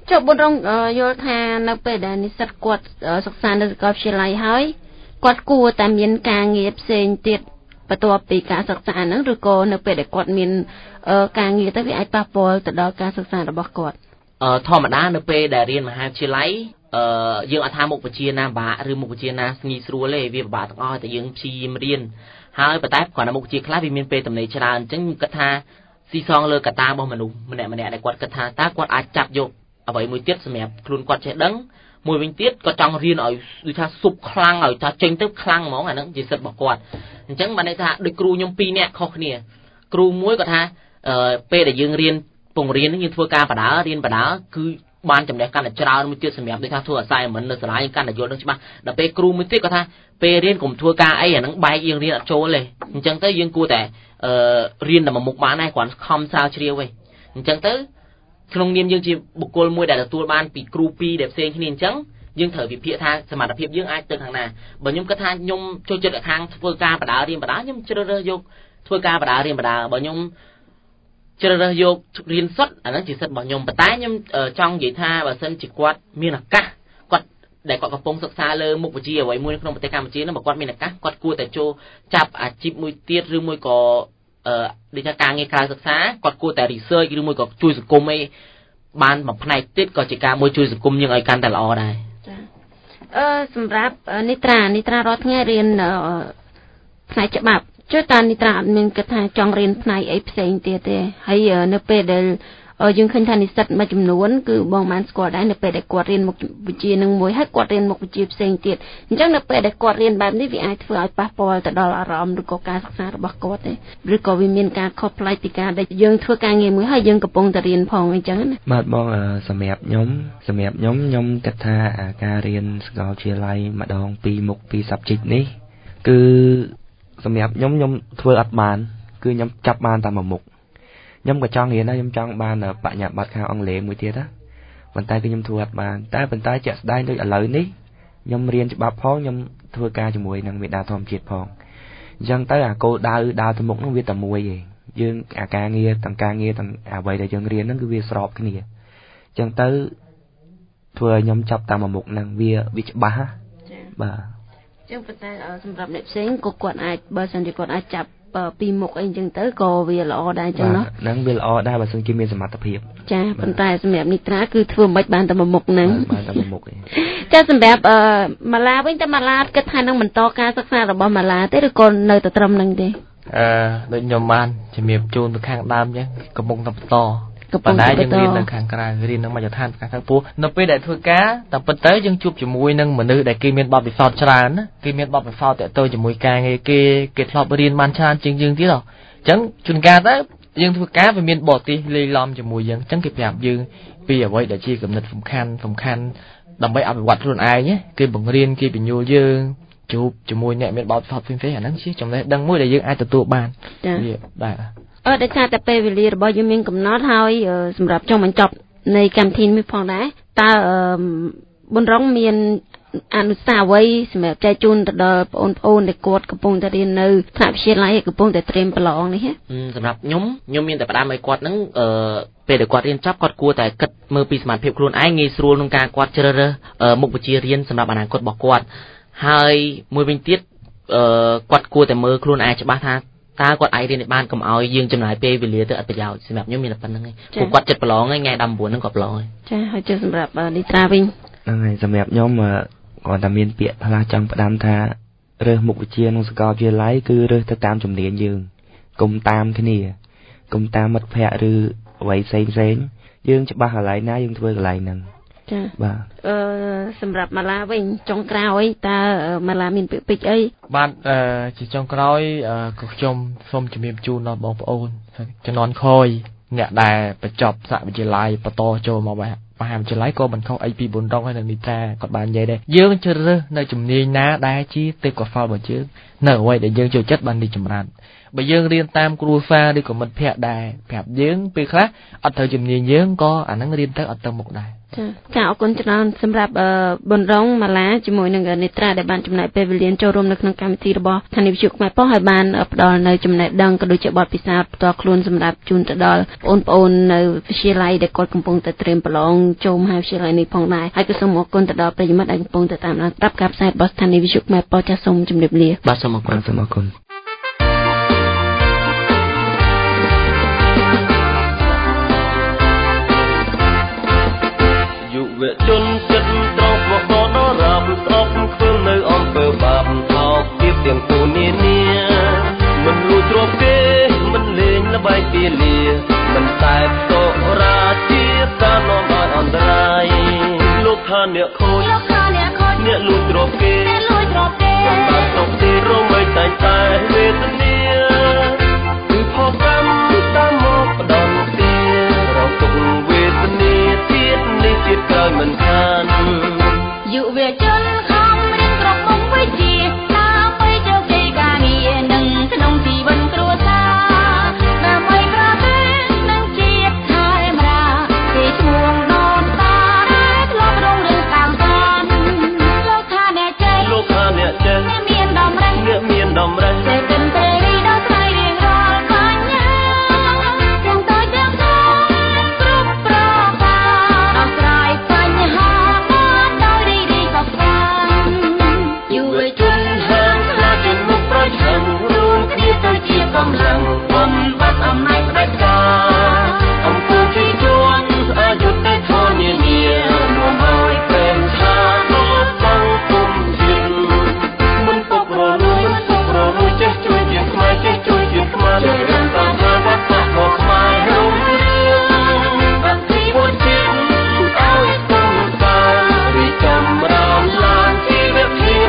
ចុះបុនរងយល់ថានៅពេលដែលនិស្សិតគាត់សិក្សានៅសាកលវិទ្យាល័យហើយគាត់គួរតែមានការងារផ្សេងទៀតបន្ទាប់ពីការសិក្សាហ្នឹងឬក៏នៅពេលដែលគាត់មានការងារទៅវាអាចប៉ះពាល់ទៅដល់ការសិក្សារបស់គាត់ធម្មតានៅពេលដែលរៀនមហាវិទ្យាល័យយើងអត់ថាមុខវិជ្ជាណាបាក់ឬមុខវិជ្ជាណាស្ងីស្រួលទេវាពិបាកទាំងអស់តែយើងព្យាយាមរៀនហើយប៉ុន្តែគ្រាន់តែមុខវិជ្ជាខ្លះវាមានពេលទំនេរច្រើនអញ្ចឹងខ្ញុំគិតថាស៊ីសងលើកត្តារបស់មនុស្សម្នាក់ៗដែលគាត់គិតថាតើគាត់អាចចាប់យកអ្វីមួយទៀតសម្រាប់ខ្លួនគាត់ចេះដឹងមួយវិញទៀតគាត់ចង់រៀនឲ្យដូចថាស៊ុបខ្លាំងឲ្យថាចេញទៅខ្លាំងហ្មងអាហ្នឹងជាសិទ្ធិរបស់គាត់អញ្ចឹងបានន័យថាដូចគ្រូខ្ញុំ2នាក់ខុសគ្នាគ្រូមួយគាត់ថាពេលដែលយើងរៀនពងរៀនយើងធ្វើការបដារៀនបដាគឺបានចំណេះកាន់តែច្រើនមួយទៀតសម្រាប់ដូចថាធ្វើ assignment នៅសាលាយើងកាន់តែយល់ដឹងច្បាស់ដល់ពេលគ្រូមួយទៀតគាត់ថាពេលរៀនកុំធ្វើការអីអាហ្នឹងបែកយើងរៀនអត់ចូលទេអញ្ចឹងទៅយើងគួរតែរៀនតែមួយមុខបានដែរគ្រាន់ខំស្រាវជ្រាវឯងអញ្ចឹងទៅក្នុងនាមយើងជាបុគ្គលមួយដែលទទួលបានពីគ្រូ2ដែលផ្សេងគ្នាអញ្ចឹងយើងត្រូវវិភាគថាសមត្ថភាពយើងអាចទៅខាងណាបើខ្ញុំគិតថាខ្ញុំចូលចិត្តខាងធ្វើការបដារៀនបដាខ្ញុំជ្រើសរើសយកធ្វើការបដារៀនបដាបើខ្ញុំជ្រើសរើសយករៀនសុទ្ធអាហ្នឹងជាសិទ្ធិរបស់ខ្ញុំប៉ុន្តែខ្ញុំចង់និយាយថាបើសិនជាគាត់មានឱកាសគាត់ដែលគាត់កំពុងសិក្សាលើមុខវិជ្ជាអ្វីមួយក្នុងប្រទេសកម្ពុជាហ្នឹងបើគាត់មានឱកាសគាត់គួរតែចូលចាប់អាជីពមួយទៀតឬមួយក៏ដូចថាការងារក្រៅសិក្សាគាត់គួរតែ research ឬមួយក៏ជួយសង្គមអីបានមួយផ្នែកទៀតក៏ជាការមួយជួយសង្គមយើងឲ្យកាន់តែល្អដែរចាសម្រាប់នីត្រារាល់ថ្ងៃរៀនផ្នែកច្បាប់ចុះតើនីត្រាអត់មានគិតថាចង់រៀនផ្នែកអីផ្សេងទៀតទេហើយនៅពេលដែលយើងឃើញថានិស្សិតមួយចំនួនគឺបងបានស្គាល់ដែរនៅពេលដែលគាត់រៀនមុខវិជ្ជានឹងមួយហើយគាត់រៀនមុខវិជ្ជាផ្សេងទៀតអញ្ចឹងនៅពេលដែលគាត់រៀនបែបនេះវាអាចធ្វើឲ្យប៉ះពាល់ទៅដល់អារម្មណ៍ឬក៏ការសិក្សារបស់គាត់ទេឬក៏វាមានការខុសប្លែកពីការដែលយើងធ្វើការងារមួយហើយយើងកំពុងតែរៀនផងអញ្ចឹងណាបាទបងសម្រាប់ខ្ញុំគិតថាការរៀនសាកលវិទ្យាល័យម្ដង2មុខ2 subject នេះគឺសម្រាប់ខ្ញុំធ្វើអត់បានគឺខ្ញុំចាប់បានតែមួយមុខខ្ញុំក៏ចង់រៀនដែរខ្ញុំចង់បានបញ្ញាបត្រខាងអង់គ្លេសមួយទៀតណាប៉ុន្តែគឺខ្ញុំធ្វើអត់បានតែប៉ុន្តែជាក់ស្ដែងដូចឥឡូវនេះខ្ញុំរៀនច្បាប់ផងខ្ញុំធ្វើការជាមួយនឹងមេដាធម្មជាតិផងអញ្ចឹងទៅអាគោលដៅដើរទៅមុខនោះវាតែមួយឯងយើងអាការងារទាំងអ្វីដែលយើងរៀនហ្នឹងគឺវាស្របគ្នាអញ្ចឹងទៅធ្វើឲ្យខ្ញុំចាប់តាមមួយមុខហ្នឹងវាច្បាស់បាទចឹងប៉ុន្តែសម្រាប់អ្នកផ្សេងក៏គាត់អាចបើសិនជាគាត់អាចចាប់ពីមុខអីចឹងទៅក៏វាល្អដែរចឹងណាហ្នឹងវាល្អដែរបើសិនជាមានសមត្ថភាពចាប៉ុន្តែសម្រាប់នីត្រាគឺធ្វើមិនបានតែមួយមុខហ្នឹងបានតែមួយមុខឯងចាសម្រាប់ម៉ាឡាវិញតែម៉ាឡាគិតថានឹងបន្តការសិក្សារបស់ម៉ាឡាទេឬក៏នៅតែត្រឹមហ្នឹងទេដូចខ្ញុំបានជំរាបជូនទៅខាងដើមចឹងកំពុងតែបន្តប៉ុន្តែយើងរៀននៅខាងក្រៅរៀននៅមជ្ឈដ្ឋានខាងក្រៅពោះនៅពេលដែលធ្វើការតែពិតទៅយើងជួបជាមួយនឹងមនុស្សដែលគេមានបទពិសោធន៍ច្រើនណាគេមានបទពិសោធន៍ទាក់ទងជាមួយការងារគេធ្លាប់រៀនបានច្រើនជាងយើងទៀតហ៎អញ្ចឹងជួនកាលទៅយើងធ្វើការវាមានបទទេសលេីឡំជាមួយយើងអញ្ចឹងគេប្រាប់យើងពីអ្វីដែលជាគំនិតសំខាន់ដើម្បីអភិវឌ្ឍខ្លួនឯងគេបង្រៀនគេបញ្យល់យើងជួបជាមួយអ្នកមានបទពិសោធន៍ផ្សេងៗអាហ្នឹងជាចំណេះដឹងមួយដែលយើងអាចទទួលបានវាដែរដោយសារតែពេលវេលារបស់យើងមានកំណត់ហើយសម្រាប់ចុងបញ្ចប់នៃកម្មវិធីនេះផងដែរតើបុនរងមានអនុស្សាវរីយ៍សម្រាប់ចែកជូនទៅដល់បងប្អូនដែលគាត់កំពុងតែរៀននៅថ្នាក់វិទ្យាល័យកំពុងតែត្រៀមប្រឡងនេះសម្រាប់ខ្ញុំមានតែផ្ដាំឲ្យគាត់ហ្នឹងពេលដែលគាត់រៀនចប់គាត់គួរតែគិតមើលពីសមត្ថភាពខ្លួនឯងងាយស្រួលក្នុងការគាត់ជ្រើសរើសមុខវិជ្ជារៀនសម្រាប់អនាគតរបស់គាត់ហើយមួយវិញទៀតគាត់គួរតែមើលខ្លួនឯងច្បាស់ថាតើគាត់អាចរៀនបានកុំឲ្យយើងចំណាយពេលវេលាទៅអត់ប្រយោជន៍សម្រាប់ខ្ញុំមានតែប៉ុណ្្នឹងឯងពួកគាត់ចិត្តប្រឡងឯងថ្ងៃ19ហ្នឹងគាត់ប្រឡងឯងចាហើយចុះសម្រាប់នីត្រាវិញហ្នឹងហើយសម្រាប់ខ្ញុំគាត់តែមានពាក្យខ្លះចង់ផ្ដាំថារើសមុខវិជ្ជាក្នុងសាកលវិទ្យាល័យគឺរើសទៅតាមជំនាញយើងកុំតាមគ្នាកុំតាមមិត្តភ័ក្តិឬអ្វីផ្សេងយើងច្បាស់កន្លែងណាយើងធ្វើកន្លែងហ្នឹងចាបាទសម្រាប់ម៉ាឡាវិញចុងក្រោយតើម៉ាឡាមានពាក្យពេចន៍អីបាទជាចុងក្រោយក៏ខ្ញុំសូមជំរាបជូនដល់បងប្អូនជំនាន់ក្រោយអ្នកដែលបញ្ចប់សាកវិទ្យាល័យបន្តចូលមកមហាវិទ្យាល័យក៏មិនខុសអីពីបុនរងហើយនឹងនីត្រាគាត់បាននិយាយដែរយើងជ្រើសរើសនៅជំនាញណាដែលជាទេពកោសល្យរបស់យើងនៅអ្វីដែលយើងចូលចិត្តបានរីកចម្រើនបើយើងរៀនតាមគ្រូសាឬក៏មិត្តភ័ក្តិដែរប្រាប់យើងពេលខ្លះអត់ត្រូវជំនាញយើងក៏អាហ្នឹងរៀនទៅអត់ទៅមុខដែរចាអរគុណច្រើនសម្រាប់បុណ្យរងម៉ាឡាជាមួយនឹងនេត្រាដែលបានចំណាយពេលវេលាចូលរួមនៅក្នុងកម្មវិធីរបស់ស្ថានីយ៍វិទ្យុខ្មែរប៉ុស្តិ៍ហើយបានផ្ដល់នៅចំណេះដឹងក៏ដូចជាបទពិសោធន៍ផ្ទាល់ខ្លួនសម្រាប់ជូនទៅដល់បងប្អូននៅវិទ្យាល័យដែលគាត់កំពុងតែត្រៀមប្រឡងចូលមហាវិទ្យាល័យនេះផងដែរហើយក៏សូមអរគុណទៅដល់ប្រិយមិត្តដែលកំពុងតែតាមដានប្រាប់ការផ្សាយរបស់ស្ថានីយ៍វិទ្យុខ្មែរប៉ុស្តិ៍ចាសសូមជម្រាបលាបាទសូមអរគុណសូមអរគុណជនចិត្តត្រង់មកដល់រាបស្អប់ខ្ពើមនៅអំពើបាបថោកទៀបទាំងទូនានាមិនលួចទ្រព្យគេមិនលេងល្បែងពាលាមិនតែផ្ទោរាជាការនាំឲ្យអន្តរាយលោកថាអ្នកខូចអ្នកលួចទ្រព្យគេមិនបានទុកទីរងមិនតែតែវេទនាគឺផលកម្មតាមមកផ្ដន់ទារកទុកវេទនាទៀតនេះទៀតក្រោយមិនខានយុវជនខំរៀនគ្រប់មុខវិជ្ជាដើម្បីជោគជ័យការងារនិងក្នុងជីវិតគ្រួសារដើម្បីប្រទេសនិងជាតិថែមរាគេឈ្មោះដូនតាធ្លាប់រងរឿងតាមសានលោកថាអ្នកចេះអ្នកមានតម្រេះចេះកិនពេលរីដល់ថ្ងៃរៀងរាល់បញ្ញាទាំងតូចទាំងធំគ្រប់ប្រការដោះស្រាយបញ្ហាយុវជនហាងខ្លាចជាមុខប្រឆាំងរួមគ្នាទៅជាកម្លាំងបំបត្តិអំណាចផ្ដាច់ការអង្គុយជាជួនអយុធធម៌នានារួមឲ្យព្រមថាដល់សង្គមជាតិមិនពុករលួយចេះជួយជាខ្មែរចេះជួយជាខ្មែរជារឿងតាមថាវត្តរបស់ខ្មែររុងរឿងអភិវឌ្ឍជាតិឲ្យគង់ការរីចម្រើនឡើងជីវភាព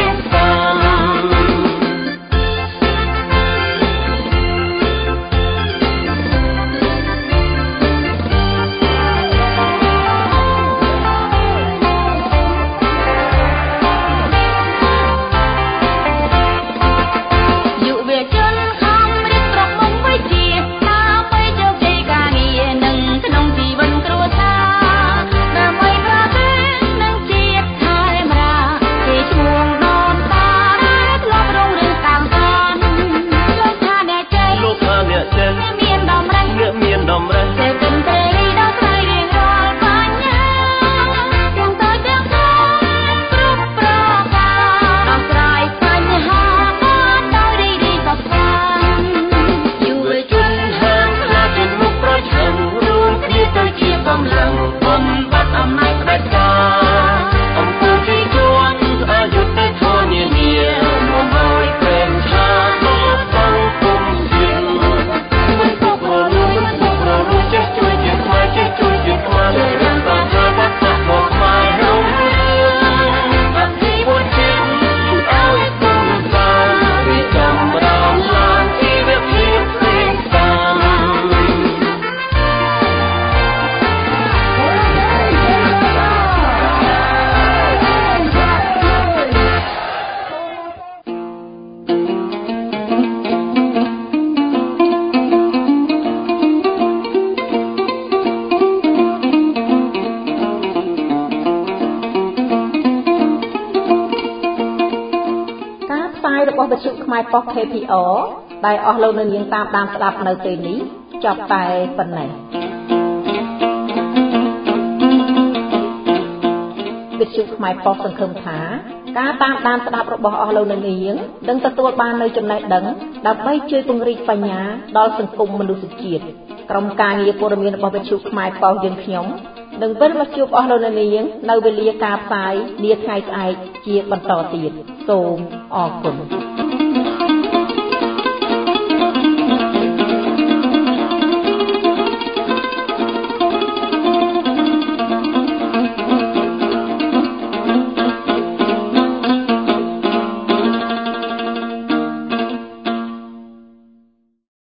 របស់វិទ្យុខ្មែរប៉ុស្តិ៍ KPR ដែលអស់លោកនាងតាមដានស្ដាប់នៅពេលនេះចប់តែប៉ុណ្ណេះវិទ្យុខ្មែរប៉ុស្តិ៍សង្ឃឹមថាការតាមដានស្ដាប់របស់អស់លោកនាងនឹងទទួលបាននូវចំណេះដឹងដើម្បីជួយពង្រីកបញ្ញាដល់សង្គមមនុស្សជាតិក្រុមការងារព័ត៌មានរបស់វិទ្យុខ្មែរប៉ុស្តិ៍យើងខ្ញុំនឹងវិលមកជួបអស់លោកនាងនៅវេលាការផ្សាយនាថ្ងៃស្អែកជាបន្តទៀតសូមអរគុណ